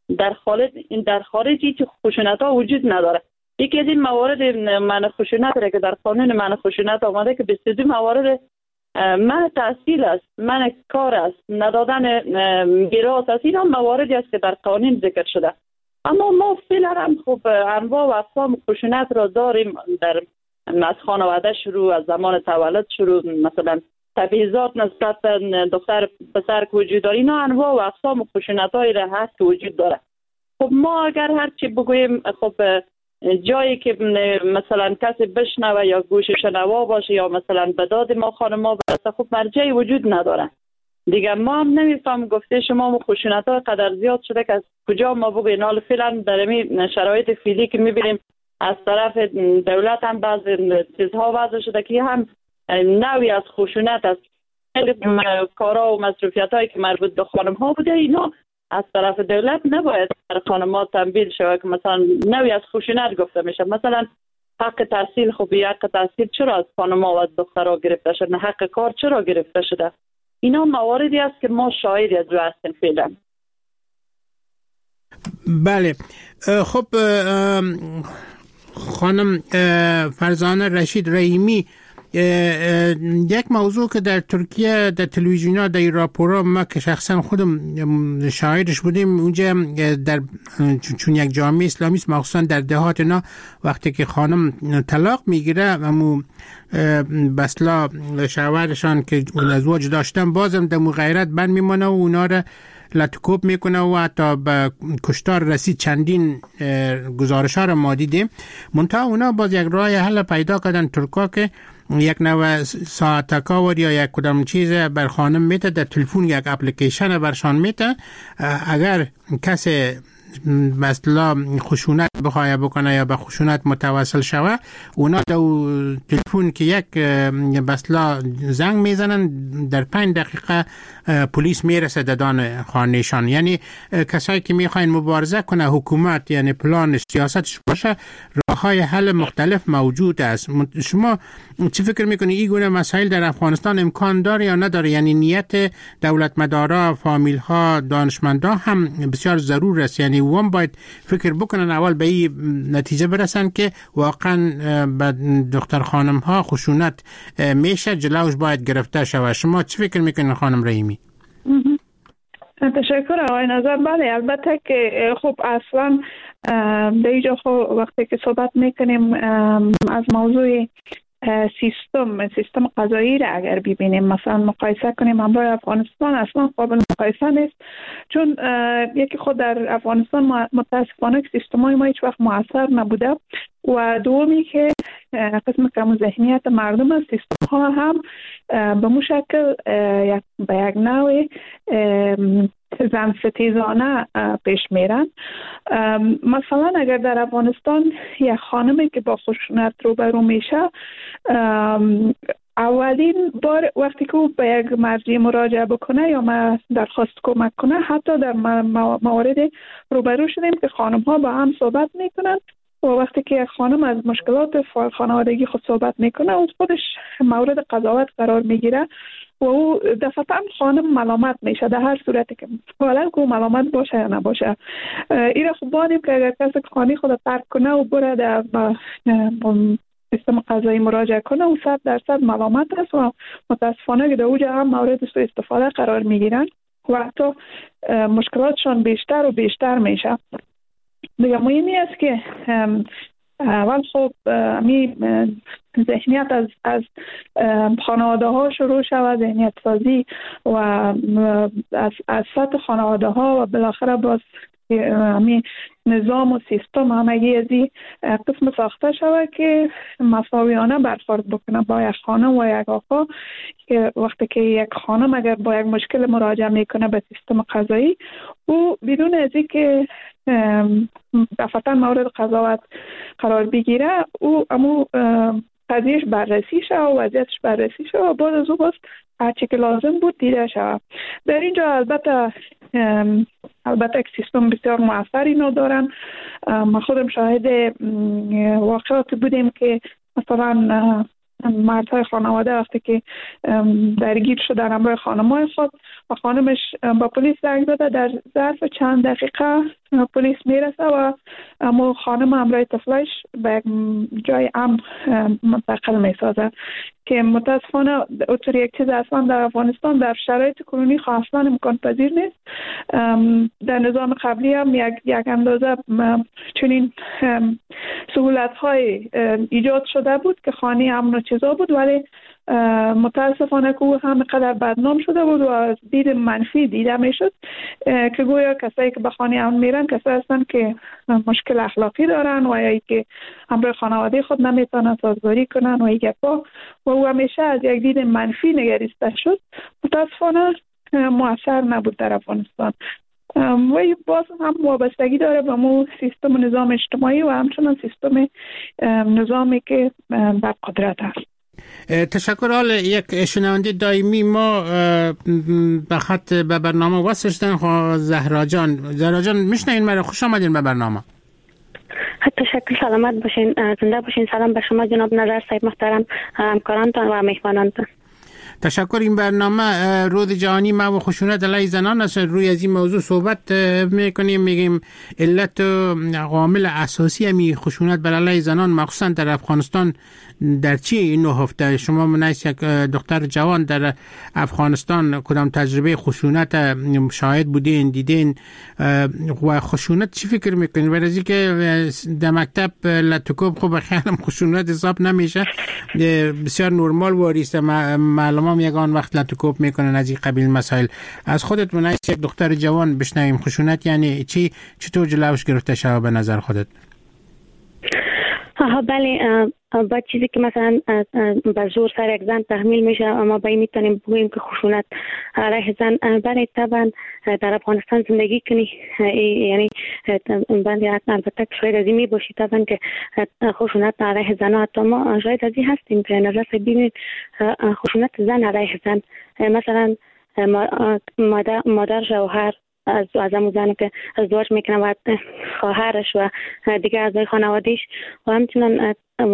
در خارج هیچ خشونت ها وجود نداره. یکی از این موارد منع خشونت را که در قانون منع خشونت آمده که 22 موارد منع تحصیل است، منع کار است، ندادن میراث است، اینا مواردی است که در قانون ذکر شده. اما ما فعلا هم خب انواع و اقسام خشونت را داریم در از خانواده شروع، از زمان تولد شروع، مثلا تبعیضات نسبت دختر پسر که وجود داره، اینا انواع و اقسام خشونت‌هایی را هست که وجود داره. خب ما اگر هر چی بگوییم خب جایی که مثلا کسی بشنوه یا گوش شنوا باشه یا مثلا به داد ما خانم‌ها برسه، خب مرجعی وجود نداره دیگه. ما هم نمیفهم گفته شما خشونت‌ها قدر زیاد شده که از کجا ما بگوییم. حالا فعلا در این شرایط فعلی که می‌بینیم از طرف دولت هم بعض چیزها وضع شده که هم نوعی از خشونت است. کارا و مصروفیت‌هایی که مربوط به خانم‌ها بوده، اینا از طرف دولت نباید بر خانم‌ها تنبیه شود که مثلا نوعی از خشونت گفته میشه. مثلا حق تحصیل، خب حق تحصیل چرا از خانم‌ها و از دخترها گرفته شده؟ حق کار چرا گرفته شده؟ اینا مواردی است که ما شاهدی از او هستیم فعلا. بله، خب خانم فرزانه رشید رحیمی، یک موضوع که در ترکیه در تلویزیون‌ها در راپورها ما که شخصا خودم شاهدش بودیم اونجا در چون یک جامعه اسلامی است مخصوصا در دهات اینا وقتی که خانم طلاق میگیره امو بسلا شوهرشان که ازدواج داشتن بازم در غیرت بند میمونه و اونا را لطکوب میکنه و حتی به کشتار رسید. چندین گزارش ها را ما دیدیم. منتها اونا باز یک راه حل پیدا کردن ترکا که یک نوع ساعتکاور یا یک کدام چیز بر خانم میته در تلفن یک اپلیکیشن برشان میته اگر کسی مثلا خشونت بخواه بکنه یا به خشونت متوسل شوه اونا در تلفن که یک مثلا زنگ میزنن در 5 دقیقه پلیس میرسه دادان خانهشان. یعنی کسایی که میخواین مبارزه کنه حکومت یعنی پلان سیاستش باشه راه های حل مختلف موجود است. شما چی فکر میکنی این گونه مسائل در افغانستان امکان داره یا نداره؟ یعنی نیت دولت مدارا فامیل ها دانشمندا هم بسیار ضرور است. یعنی وام باید فکر بکنن اول به این نتیجه برسن که واقعا به دختر خانم ها خشونت میشه جلوش باید گرفته شود. شما چی فکر میکنین خانم رحیمی؟ تشکر آقای نظر. بله البته که خب اصلا در اینجا وقتی که صحبت میکنیم از موضوع سیستم قضایی را اگر ببینیم مثلا مقایسه کنیم همراه افغانستان اصلا قابل مقایسه نیست، چون یکی خود در افغانستان متاسفانه که سیستم های ما هیچ وقت مؤثر نبوده و دومی که قسم کم ذهنیت مردم از سیستم ها هم به مو شکل به یک نوع زن ستیزانه پیش میرن. مثلا اگر در افغانستان یک خانمی که با خشونت روبرو میشه اولین بار وقتی که او به یک مرجع مراجعه بکنه یا ما درخواست کمک کنه، حتی در موارد روبرو شدیم که خانم ها با هم صحبت میکنن و وقتی که یک خانم از مشکلات خانوادگی خود صحبت میکنه او خودش مورد قضاوت قرار میگیره و او دفعتا خانم ملامت میشه در هر صورتی که حالا که ملامت باشه یا نباشه. این را خوب بانیم که اگر کسی خانه خود ترک کنه و بره در سیستم قضایی مراجعه کنه و 100% ملامت است و متاسفانه که در اوجه هم مورد سوء استفاده قرار میگیرن و حتی مشکلاتشان بیشتر و بیشتر میشه. دیگه مهمی است که اول خب می ذهنیت از خانواده ها شروع شود، ذهنیت سازی و از سطح خانواده ها و بالاخره باز همین نظام و سیستم همگی از این قسم ساخته شود که مساویانه برخورد بکنه با یک خانم و یک آقا، که وقتی که یک خانم اگر با یک مشکل مراجعه میکنه به سیستم قضایی او بدون از اینکه دفعتا مورد قضاوت قرار بگیره او امو قضیهش بررسی شد و وضعیتش بررسی شد و بعد از او باز هرچی که لازم بود دیده شد. در اینجا البته که سیستم بسیار موثری ندارن. ما خودم شاهد واقعات بودیم که مثلا مردهای خانواده وقتی که درگیر شدن همراه خانمای خود و خانمش با پلیس زنگ زده، در ظرف چند دقیقه پلیس میرسه و اما خانم همراه طفلش به یک جای امن منتقل میسازه که متاسفانه اونطور یک چیز اصلا در افغانستان در شرایط کنونی اصلا امکان پذیر نیست. در نظام قبلی هم یک اندازه چنین سهولت های ایجاد شده بود که خانه امن و چیزا بود، ولی متاسفانه که او همینقدر بدنام شده بود و از دید منفی دیده میشد که گویا کسایی که به خانه امن میرن کسایی هستن که مشکل اخلاقی دارن و یا که همراه خانواده خود نمیتونن سازگاری کنن و این گپا و او همیشه از یک دید منفی نگریسته شد. متاسفانه مؤثر نبود در افغانستان و باز هم وابستگی داره به مو سیستم و نظام اجتماعی و همچنان سیستم نظامی که در قدرت هست. تشکر. حال یک شنونده دائمی ما به خط به برنامه وصل شدن. زهرا جان میشنین مرا؟ خوش آمدین به برنامه. تشکر. سلامت باشین، زنده باشین. سلام به شما جناب نظر صاحب محترم، همکارانتان و مهمانانتان. تشکر. این برنامه روز جهانی محو و خشونت علیه زنان است. روی از این موضوع صحبت میکنیم، میگیم علت و عامل اساسی می خشونت بر علیه زنان مخصوصا در افغانستان در چی این نهفته؟ شما منیس یک دختر جوان در افغانستان کدام تجربه خشونت شاهد بودین، دیدین و خشونت چی فکر میکنین؟ برای از که در مکتب لطکوب خوب خیالم خشونت حساب نمیشه، بسیار نرمال واریسته، معلومام یگان وقت لطکوب میکنن از این قبیل مسائل. از خودت منیس یک دختر جوان بشنویم خشونت یعنی چی، چطور جلوش گرفته شود به نظر خودت؟ بله، با چیزی که مثلا به زور سر یک زن تحمیل میشه اما باید میتونیم بگوییم که خشونت علیه زن. برای طبعا در افغانستان زندگی کنی یعنی بله البته که شاید از این می باشی طبعا که خشونت علیه زن حتی ما شاید از این هستیم که نظر ببینید خشونت زن علیه زن، مثلا مادر شوهر از همون زنی که ازدواج میکنه و خواهرش و دیگه اعضای خانواده‌اش و همچنان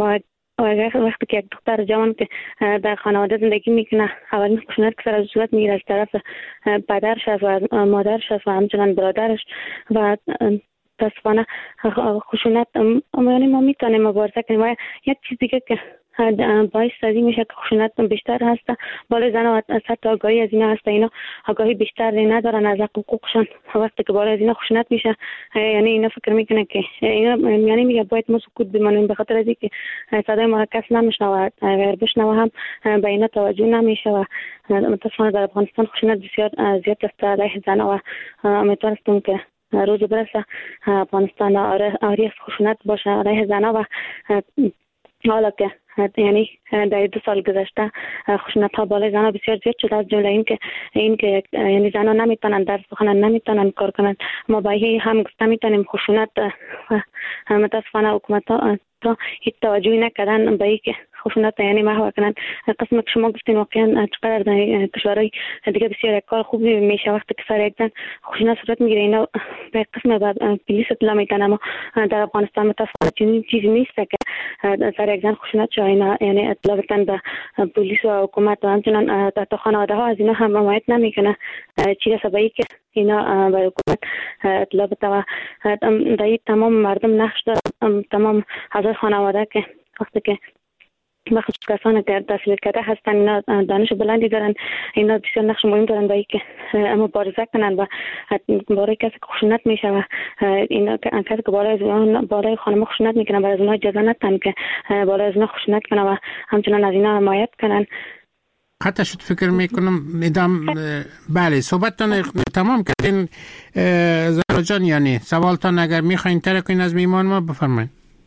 وقتی که یک دختر جوان که در خانواده زندگی میکنه اولین خشونت که سر از صورت میگیره از طرف پدرش و مادرش و همچنان برادرش و متاسفانه خشونت یعنی ما میتونیم مبارزه کنیم. و یک چیز دیگه که باعث از این میشه که خشونت بیشتر هست بالای زن و حتی آگاهی از اینا هست، اینا آگاهی بیشتر ندارن از حقوقشان. وقتی که بالای از اینا خشونت میشه یعنی اینا فکر میکنه که اینا یعنی میگه باید ما سکوت بمانیم به خاطر از اینکه صدای ما کس نمیشنوه، اگر بشنوه هم به اینا توجه نمیشه و متاسفانه در افغانستان خشونت بسیار زیاد است علیه زن و امیدوارم که روز برسه افغانستان آری از خشونت باشه علیه زن و حالا که یعنی در 2 سال گذشته خشونت ها بالای زنها بسیار زیاد شده، از جمله این که یعنی زنها نمیتونن درس بخونن، نمیتونن کار کنن. ما با هم گفته میتونیم خشونت متاسفانه حکومت ها تا هیچ توجهی نکردن به اینکه خشونت یعنی محو کنن. قسم که شما گفتین واقعا چقدر در کشورهای دیگه بسیار یک کار خوب میشه وقتی که سر یک زن خشونت صورت میگیره اینا به قسم بعد پلیس اطلاع میدن، اما در افغانستان متاسفانه چنین چیزی نیست که سر یک زن خشونت شه اینا یعنی اطلاع بدن به پلیس و حکومت و همچنان تا خانواده ها از اینا هم حمایت نمیکنه. چیزی سبایی که اینا به حکومت اطلاع بده و در تمام مردم نقش داره، تمام اعضای خانواده که وقتی که بخش کسانی که تحصیل کرده هستن اینا دانش بلندی دارن، اینا بسیار نقش مهم دارن برای که مبارزه کنن و برای کسی که خشونت میشه و اینا کسی که بالای خانم خشونت میکنن برای از اونها اجازه ندن که بالای از اونها خشونت کنن و همچنان از اینا حمایت کنن. قطع شد فکر میکنم بله صحبتتان تمام کردین زهرا جان، یعنی سوالتان اگر میخواین ترکین از میمان ما بفرمایید.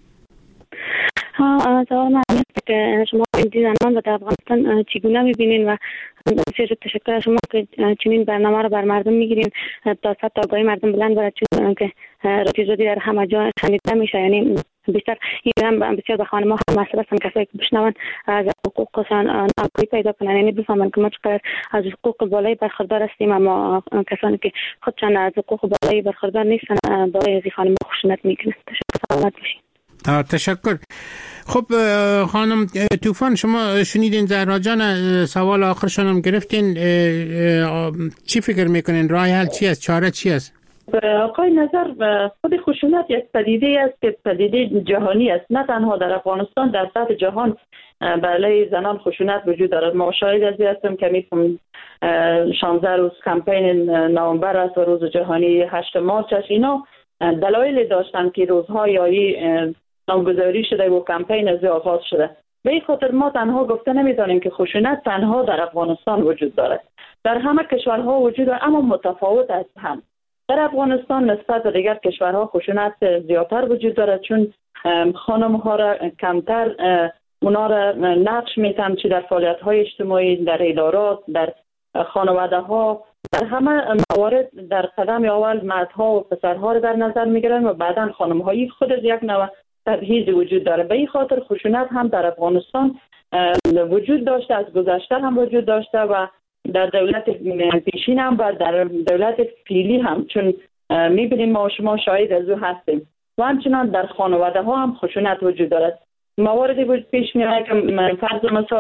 سوال من است که شما این زنان در افغانستان چگونه میبینین و بسیار تشکر از شما که چنین برنامه رو بر مردم میگیرین تا سطح آگاهی مردم بلند بره، چون که رادیو در همه جا شنیده میشه. یعنی بیشتر این هم بسیار به خانم‌ها هم مسئله هستن کسایی که بشنون از حقوقشان آگاهی پیدا کنن، یعنی بفهمن که ما چقدر از حقوق بالایی برخوردار هستیم، اما کسانی که خودشان از حقوق بالایی برخوردار نیستن بالای از خانم‌ها خشونت میکنن. سلامت باشین. تشکر. خب خانم طوفان، شما شنیدین زهرا جان، سوال آخرشان هم گرفتین، چی فکر میکنین راه حل چی است، چاره چی است؟ آقای نظر خود خشونت یک پدیده است که پدیده جهانی است، نه تنها در افغانستان، در سطح جهان علیه زنان خشونت وجود دارد. ما شاهد از این هستیم که میتونیم 16 روز کمپین نوامبر است و روز جهانی 8 مارچ است. اینا دلایل داشتن که روزهای آیی نامگذاری شده و کمپین از آغاز شده. به این خاطر ما تنها گفته نمیتونیم که خشونت تنها در افغانستان وجود دارد، در همه کشورها وجود دارد اما متفاوت است. هم در افغانستان نسبت به دیگر کشورها خشونت زیادتر وجود دارد، چون خانم ها را کمتر اونا را نقش میتن، چه در فعالیت های اجتماعی، در ادارات، در خانواده ها، در همه موارد در قدم اول مردها و پسرها را در نظر میگیرن و بعدا خانم هایی خود از یک نوع تبعیض وجود داره. به این خاطر خشونت هم در افغانستان وجود داشته، از گذشته هم وجود داشته و در دولت پیشین هم و در دولت فعلی هم، چون میبینیم ما و شما شاهد از او هستیم. و همچنان در خانواده ها هم خشونت وجود دارد. مواردی پیش میاد که فرض مثال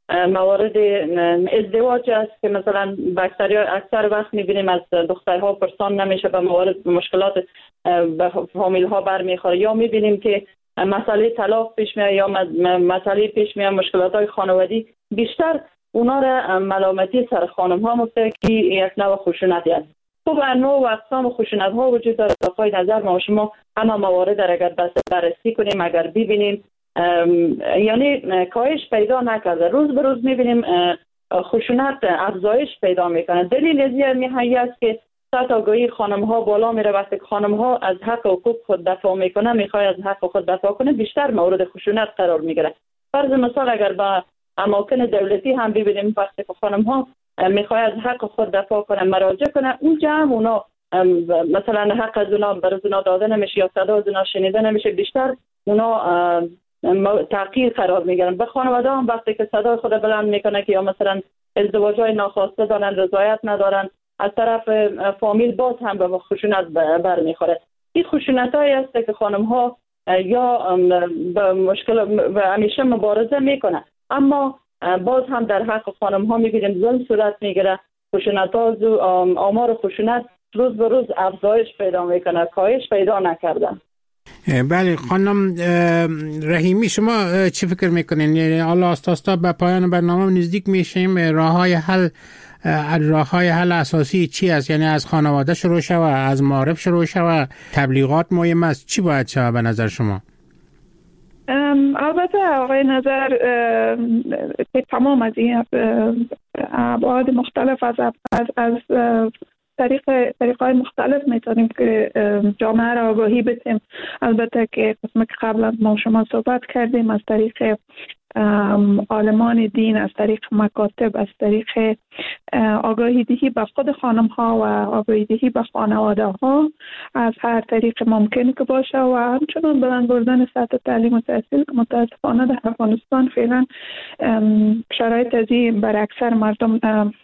موارد ازدواج است که مثلا اکثر وقت می‌بینیم از دخترها پرسان نمیشه، به موارد مشکلات به فامیل ها برمیخوره، یا می‌بینیم که مسئله طلاق پیش میاد یا مسئله پیش میاد مشکلات های خانوادی. بیشتر اونا را ملامتی سر خانم ها مفته که یک نوع خشونتی است. خب انواع و اقسام خشونت ها وجود داره. در نظر ما شما همه موارد را اگر بررسی کنیم، اگر ببینیم، یعنی کاهش پیدا نکرده، روز به روز میبینیم خشونت افزایش پیدا میکنه. دلیل از این است که سطح آگاهی خانم ها بالا میره. وقتی خانم ها از حق و حقوق خود دفاع میکنه، میخواد از حق خود دفاع کنه، بیشتر مورد خشونت قرار میگیره. فرض مثال اگر با اماکن دولتی هم ببینیم، وقتی که خانم ها میخواد از حق خود دفاع کنه، مراجعه کنه، اونجا هم اونا مثلا حق از اونا برای اونا داده نمیشه یا صدا از اونا شنیده نمیشه، بیشتر اونا تحقیر قرار میگیرن. به خانواده هم وقتی که صدای خود بلند میکنه که یا مثلا ازدواج‌های ناخواسته دارن، رضایت ندارن، از طرف فامیل باز هم به خشونت برمیخوره. این خشونتایی است که خانم ها یا به مشکل و همیشه مبارزه میکنه، اما باز هم در حق خانم ها میگیریم ظلم صورت میگیره. خشونت ها آمار خشونت روز به روز افزایش پیدا میکنه، کاهش پیدا نکرده. بله خانم رحیمی، شما چی فکر میکنین؟ یعنی الله آستا به پایان برنامه نزدیک میشیم. راه های حل اساسی چی است؟ یعنی از خانواده شروع شوه، از معارف شروع شوه، تبلیغات مهم است، چی باید شوه به نظر شما؟ البته آقای نظر تمام از این ابعاد مختلف از طریق‌های مختلف میتونیم که جامعه را آگاهی بدیم. البته که قسمت که قبلا ما شما صحبت کردیم، از طریق عالمان دین، از طریق مکاتب، از طریق آگاهی دهی به خود خانم ها و آگاهی دهی به خانواده ها، از هر طریق ممکن که باشه، و همچنان بلند بردن سطح تعلیم و تحصیل که متاسفانه در افغانستان فعلا شرایط از این بر اکثر مردم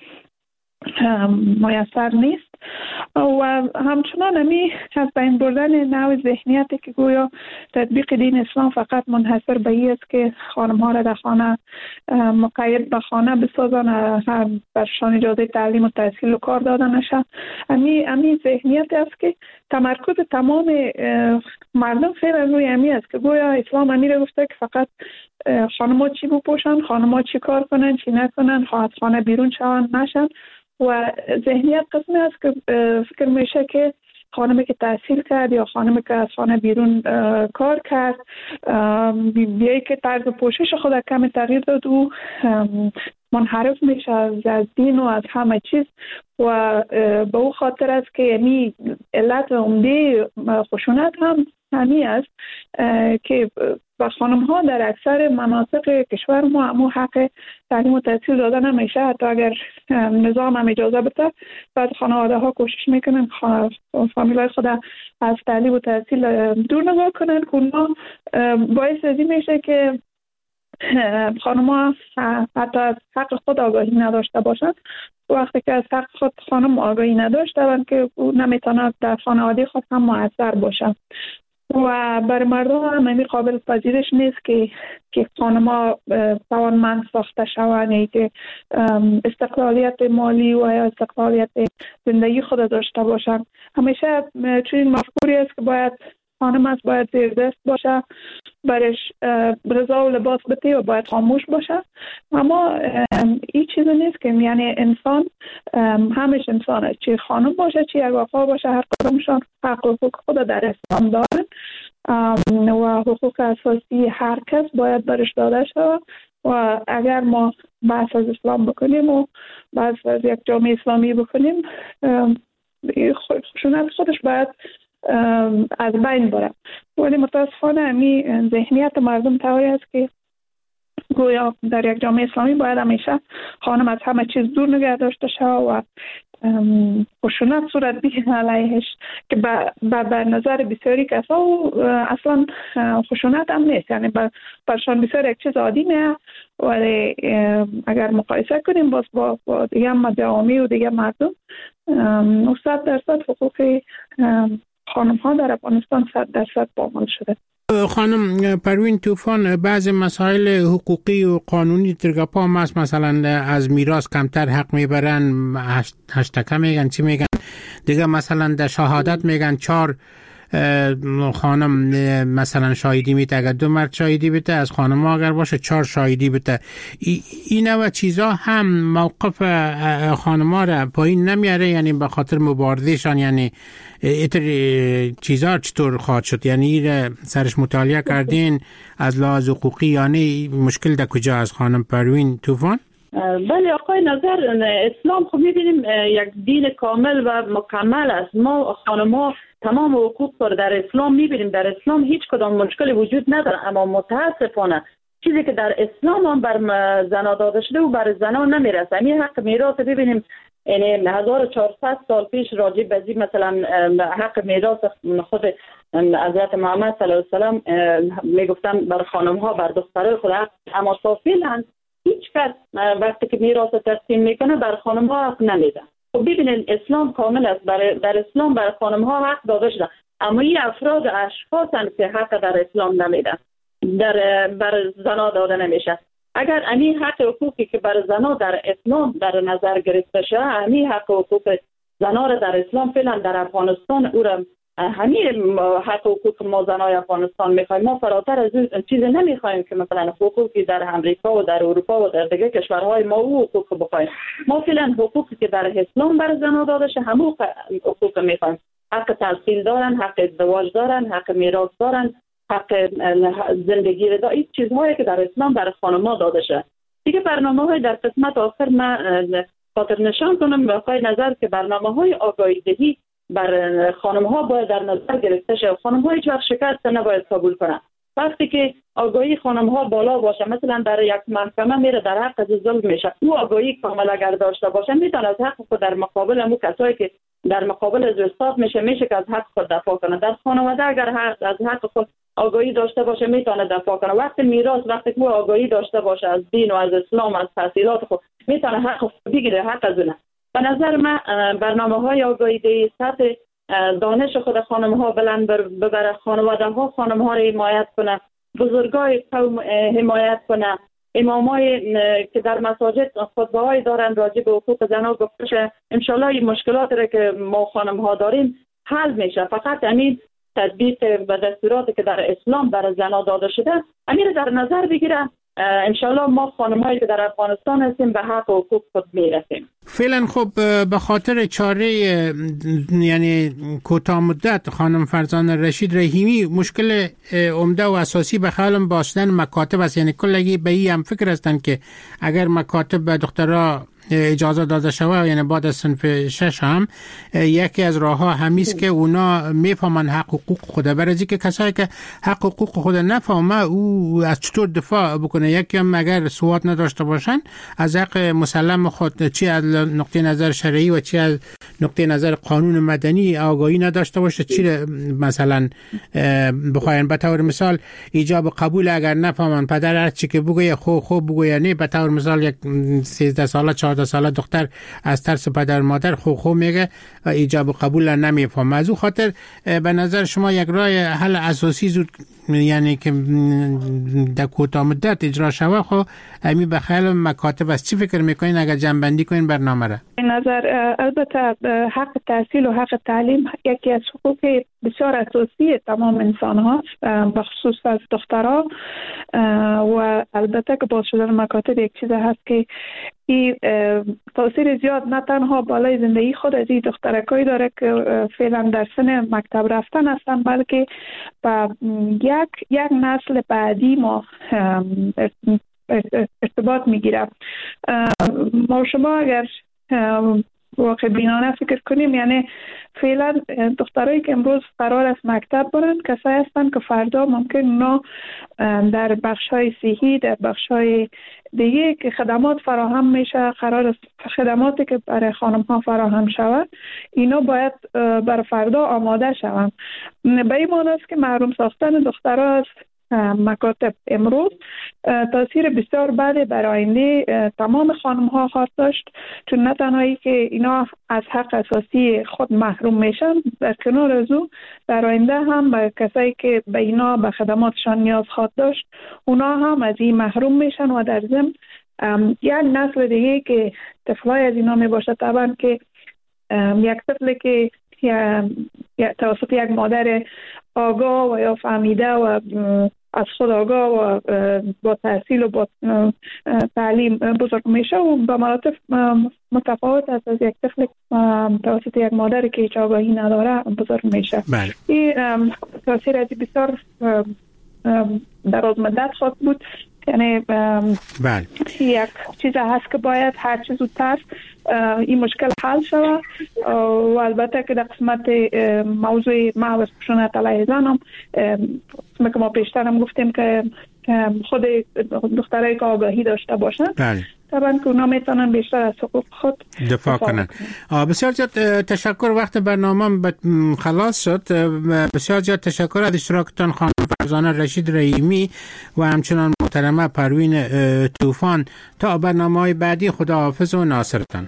میسر نیست. و همچنان همی از بین بردن نوع ذهنیتی که گویا تطبیق دین اسلام فقط منحصر به این است که خانم ها را در خانه مقید به خانه بسازن، برشان اجازه تعلیم و تحصیل و کار داده نشه. همی ذهنیت است که تمرکز تمام مردم فعلا روی همی است که گویا اسلام همی را گفته که فقط خانم ها چی بپوشن، خانم ها چی کار کنن، چی نکنن، از خانه بیرون شون نشن. و ذهنیت قسمی است که فکر میشه که خانمی که تحصیل کرد یا خانمی که از خانه بیرون کار کرد، بیایی که طرز پوشش خود کمی تغییر داد و منحرف میشه از دین و از همه چیز. و به او خاطر است که یعنی علت عمده خشونت هم همی است که و خانم ها در اکثر مناطق کشور ما حق تعلیم و تحصیل داده نمیشه. حتی اگر نظام هم اجازه بده، بعد خانواده ها کوشش میکنن فامیل های خود از تعلیم و تحصیل دور نگاه کنن، که اونا باعث ازی میشه که خانم ها حتی از حق خود آگاهی نداشته باشند. وقتی که از حق خود خانم آگاهی نداشته باشند که نمیتونه در خانواده خود هم مؤثر باشه. و برای مردم هم قابل پذیرش نیست که خانم‌ها توانمند ساخته شوند، یعنی که استقلالیت مالی و یا استقلالیت زندگی خود داشته باشند. همیشه چنین مفکوری است که باید خانم است باید زیر دست باشه، برش رضا و لباس بده و باید خاموش باشه. اما این چیزی نیست که یعنی انسان همش انسان است، چه خانم باشه چه یک آقا باشه، هر کدومشان حق و حقوق خود در اسلام دارن و حقوق اساسی هر کس باید برش داده شود. و اگر ما بحث از اسلام بکنیم و بحث از یک جامعه اسلامی بکنیم، خشونت خودش باید از بین بره. ولی متاسفانه همی ذهنیت مردم طوری است که گویا در یک جامعه اسلامی باید همیشه خانم از همه چیز دور نگه داشته شود و خشونت صورت بگیره علیهش، که به نظر بسیاری کسا اصلا خشونت هم نیست، یعنی برشان بسیار یک چیز عادی نه. ولی اگر مقایسه کنیم باز با دیگه مدعامی و دیگه مردم 100% حقوق خانم ها در افغانستان 100% پامال شده. خانم پروین طوفان، بعض مسائل حقوقی و قانونی ترگپا هست، مثلا از میراث کمتر حق میبرن، هشتکه میگن، چی میگن دیگه، مثلا در شهادت میگن 4 خانم مثلا شاهدی میده، اگر 2 مرد شاهدی بده، از خانم ها اگر باشه 4 شاهدی بده. این و چیزا هم موقف خانم ها را پایین نمیاره، یعنی به خاطر مبارزهشان، یعنی ایتر چیزا چطور خواهد شد؟ یعنی سرش مطالعه کردین از لحاظ حقوقی، یعنی مشکل در کجا از خانم پروین طوفان؟ بله آقای نظر، اسلام خب میبینیم یک دین کامل و مکمل است. ما خانم‌ها تمام حقوق رو در اسلام میبینیم. در اسلام هیچ کدام مشکلی وجود نداره، اما متاسفانه چیزی که در اسلام هم بر زنا داده شده و بر زنا نمیرسه. این حق میراث ببینیم، یعنی 1400 سال پیش راجع به مثلا حق میراث خود حضرت محمد صلی الله علیه و سلم میگفتن بر خانم‌ها بر دخترای خود حق، اما فعلا هیچ کس وقتی که میراث تقسیم میکنه بر خانم‌ها حق نمیده. خب ببینید اسلام کامل است، در اسلام بر خانم‌ها حق داده شده، اما این افراد اشخاصن که حق در اسلام نمیدن، بر زنا داده نمیشه. اگر امی حق حقوقی که بر زنا در اسلام در نظر گرفته شده، امی حق حقوق زنا را در اسلام فعلا در افغانستان او را همین حق حقوق ما زنای افغانستان میخوایم. ما فراتر از این چیز نمیخوایم که مثلا حقوقی در امریکا و در اروپا و در دیگه کشورهای ما او حقوق بخوایم. ما فعلا حقوقی که در اسلام بر زنا داده شه همون حقوق میخوایم. حق تحصیل دارن، حق ازدواج دارن، حق میراث دارن، حق زندگی را دارن. این چیزهایی که در اسلام بر خانم‌ها داده شه. دیگه برنامه‌های در قسمت آخر من خاطر نشان کنم به آقای نظر که برنامه‌های آگاهی دهی بر خانم‌ها باید در نظر گرفته شه. خانم‌ها هیچ وقت شکست نباید قبول کنن. وقتی که آگاهی خانم‌ها بالا باشه، مثلا در یک محکمه میره در حق از ظلم میشه، او آگاهی کامل اگر داشته باشه میتونه از حق خود در مقابل همون کسایی که در مقابل از استاد میشه که از حق خود دفاع کنه. در خانواده اگر از حق خود آگاهی داشته باشه میتونه دفاع کنه. وقتی میراث، وقتی که آگاهی داشته باشه از دین و از اسلام، از تحصیلات خود، میتونه حق خود بگیره، حق از اونه. به نظر من برنامه‌های آگاهی سطح دانش خود خانم‌ها بلند ببره، خانواده‌ها خانم‌ها را حمایت کنه، بزرگای قوم حمایت کنه، امامای که در مساجد خطبه‌های دارن راجع به حقوق زنان گفته شه. ان شاءالله این مشکلاتی را که ما خانم‌ها داریم حل میشه. فقط همین تطبیق و دستوراتی که در اسلام بر زنان داده شده امیر در نظر بگیره. ان شاءالله ما خانم‌هایی که در افغانستان هستیم به حق و حقوق خود میرسیم. فعلا خب به خاطر چاره یعنی کوتاه مدت خانم فرزانه رشید رحیمی مشکل عمده و اساسی به خلم باشدن مکاتب است. یعنی کلگی به این هم فکر هستند که اگر مکاتب به دخترها اجازه داده شود، یعنی بعد از صنف 6 هم یکی از راه ها همیست که اونا میفهمن حق حقوق خود. برای که کسایی که حق حقوق خود نفهمه او از چطور دفاع بکنه؟ یکی هم اگر سواد نداشته باشن از حق مسلم خود، چی از نقطه نظر شرعی و چی از نقطه نظر قانون مدنی آگاهی نداشته باشه، چی مثلا بخواین به طور مثال ایجاب قبول اگر نفهمن، پدر هر چی که بگه خوب بگه، یعنی به طور مثال یک 13 ساله 14 ساله دختر از ترس پدر مادر خو میگه ایجاب قبول نمیفهمه. از او خاطر به نظر شما یک راه حل اساسی زود یعنی که در کوتاه مدت اجرا شود خو همین به خیال مکاتب است. چی فکر میکنین اگر جنبندی کنین برنامه را؟ نظر البته حق تحصیل و حق تعلیم یکی از حقوق بسیار اساسی تمام انسان هاست، بخصوص از دخترها، و البته که باز شدن مکاتب یک چیز هست که این تاثیر زیاد نه تنها بالای زندگی خود از این دخترکایی داره که فعلا در سن مکتب رفتن هستن، بلکه با یک نسل بعدی ما ارتباط میگیره. ما شما اگر واقع بینانه فکر کنیم، یعنی فعلا دخترایی که امروز قرار است مکتب برن کسایی هستن که فردا ممکن اونا در بخش‌های صحی، در بخش‌های دیگه که خدمات فراهم میشه، قرار است خدماتی که برای خانم‌ها فراهم شود اینا باید برای فردا آماده شوند. به این معنی است که محروم ساختن دخترها است مکاتب امروز تاثیر بسیار بدی بر آینده تمام خانم ها خواهد داشت، چون نه تنهایی که اینا از حق اساسی خود محروم میشن، در کنار از او در آینده هم به کسایی که به اینا به خدماتشان نیاز خواهد داشت اونا هم از این محروم میشن و در ضمن یک نسل دیگه که طفلای از اینا می باشه طبعا که یک طفل که توسط یک مادر آگاه و یا فهمیده و از خود آگاه و با تحصیل و با تعلیم بزرگ میشه و به مراتب متفاوت است از یک طفل توسط یک مادر که هیچ آگاهی نداره بزرگ میشه. بله. این تاثیر از بسیار دراز مدت خواهد بود. یعنی بله. یک چیز هست که باید هر چیز زودتر این مشکل حل شود و البته که در قسمت موضوع محو خشونت علیه زن هم که ما پیشتر هم گفتیم که خود دخترایی که آگاهی داشته باشن بله. طبعا که اونا میتونن بیشتر از حقوق خود دفاع کنن. بسیار زیاد تشکر. وقت برنامه خلاص شد. بسیار زیاد تشکر از اشتراکتان خانم فرزانه رشید رحیمی و همچنان محترمه پروین طوفان. تا برنامه‌های بعدی خداحافظ و ناصرتان.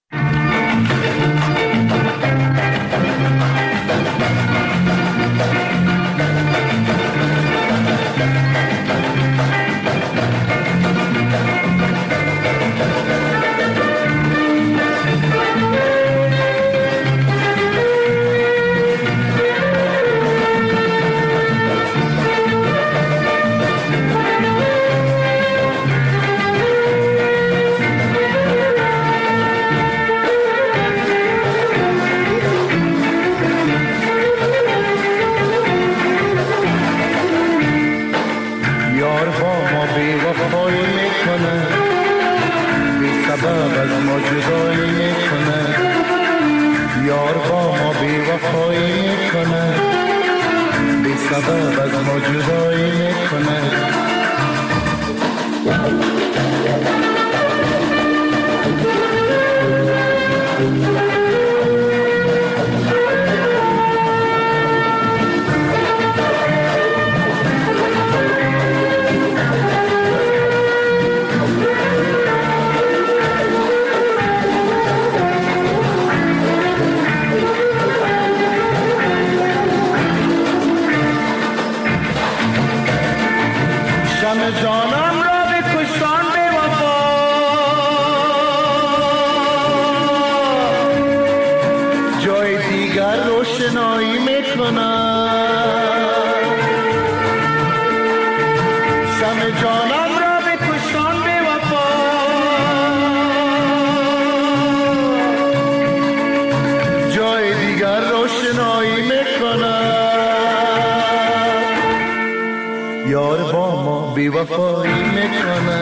بی‌وفایی میکنه،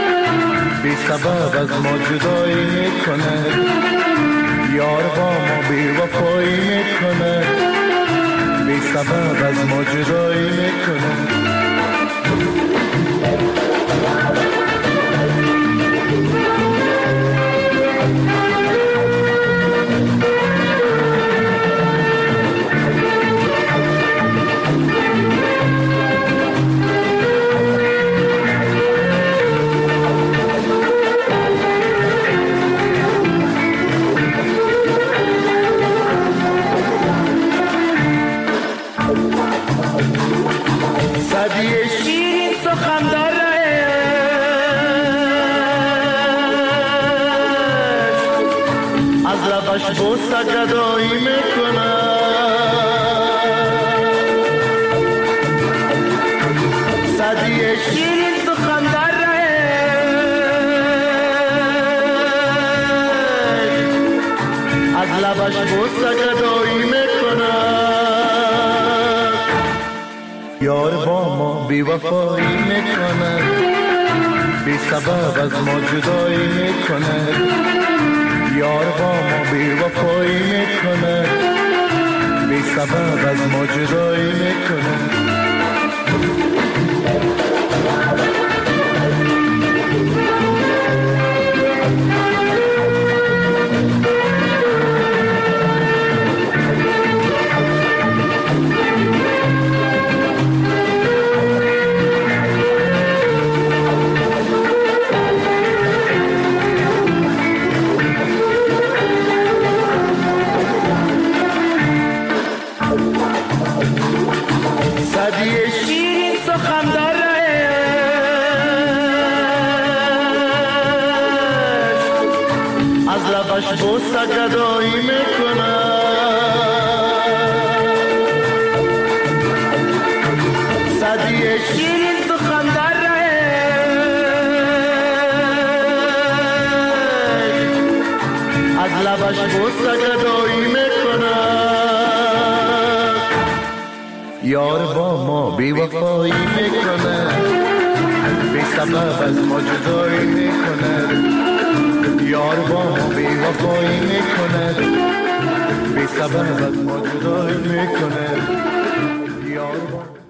بی سبب از ما جدایی میکنه. یار با ما بی‌وفایی میکنه، بی سبب از ما جدایی میکنه. بوسه گدایی میکنه، صدی شیرین سخن در از لبش بوسه گدایی میکنه. یار با ما بی‌وفایی میکنه، بی سبب از ما جدایی میکنه. یار با ما بی‌وفایی میکنه، بی سبب از ما جدایی میکنه. سخن در از لبش بوسه گدایی میکنه صدی شیرین سخن در از لبش بوسه گدایی میکنه یار با ما بی وفایی میکنه بی سبب از ما جدایی میکنه یار با ما بی وفایی میکنه بی سبب از ما جدایی میکنه یار با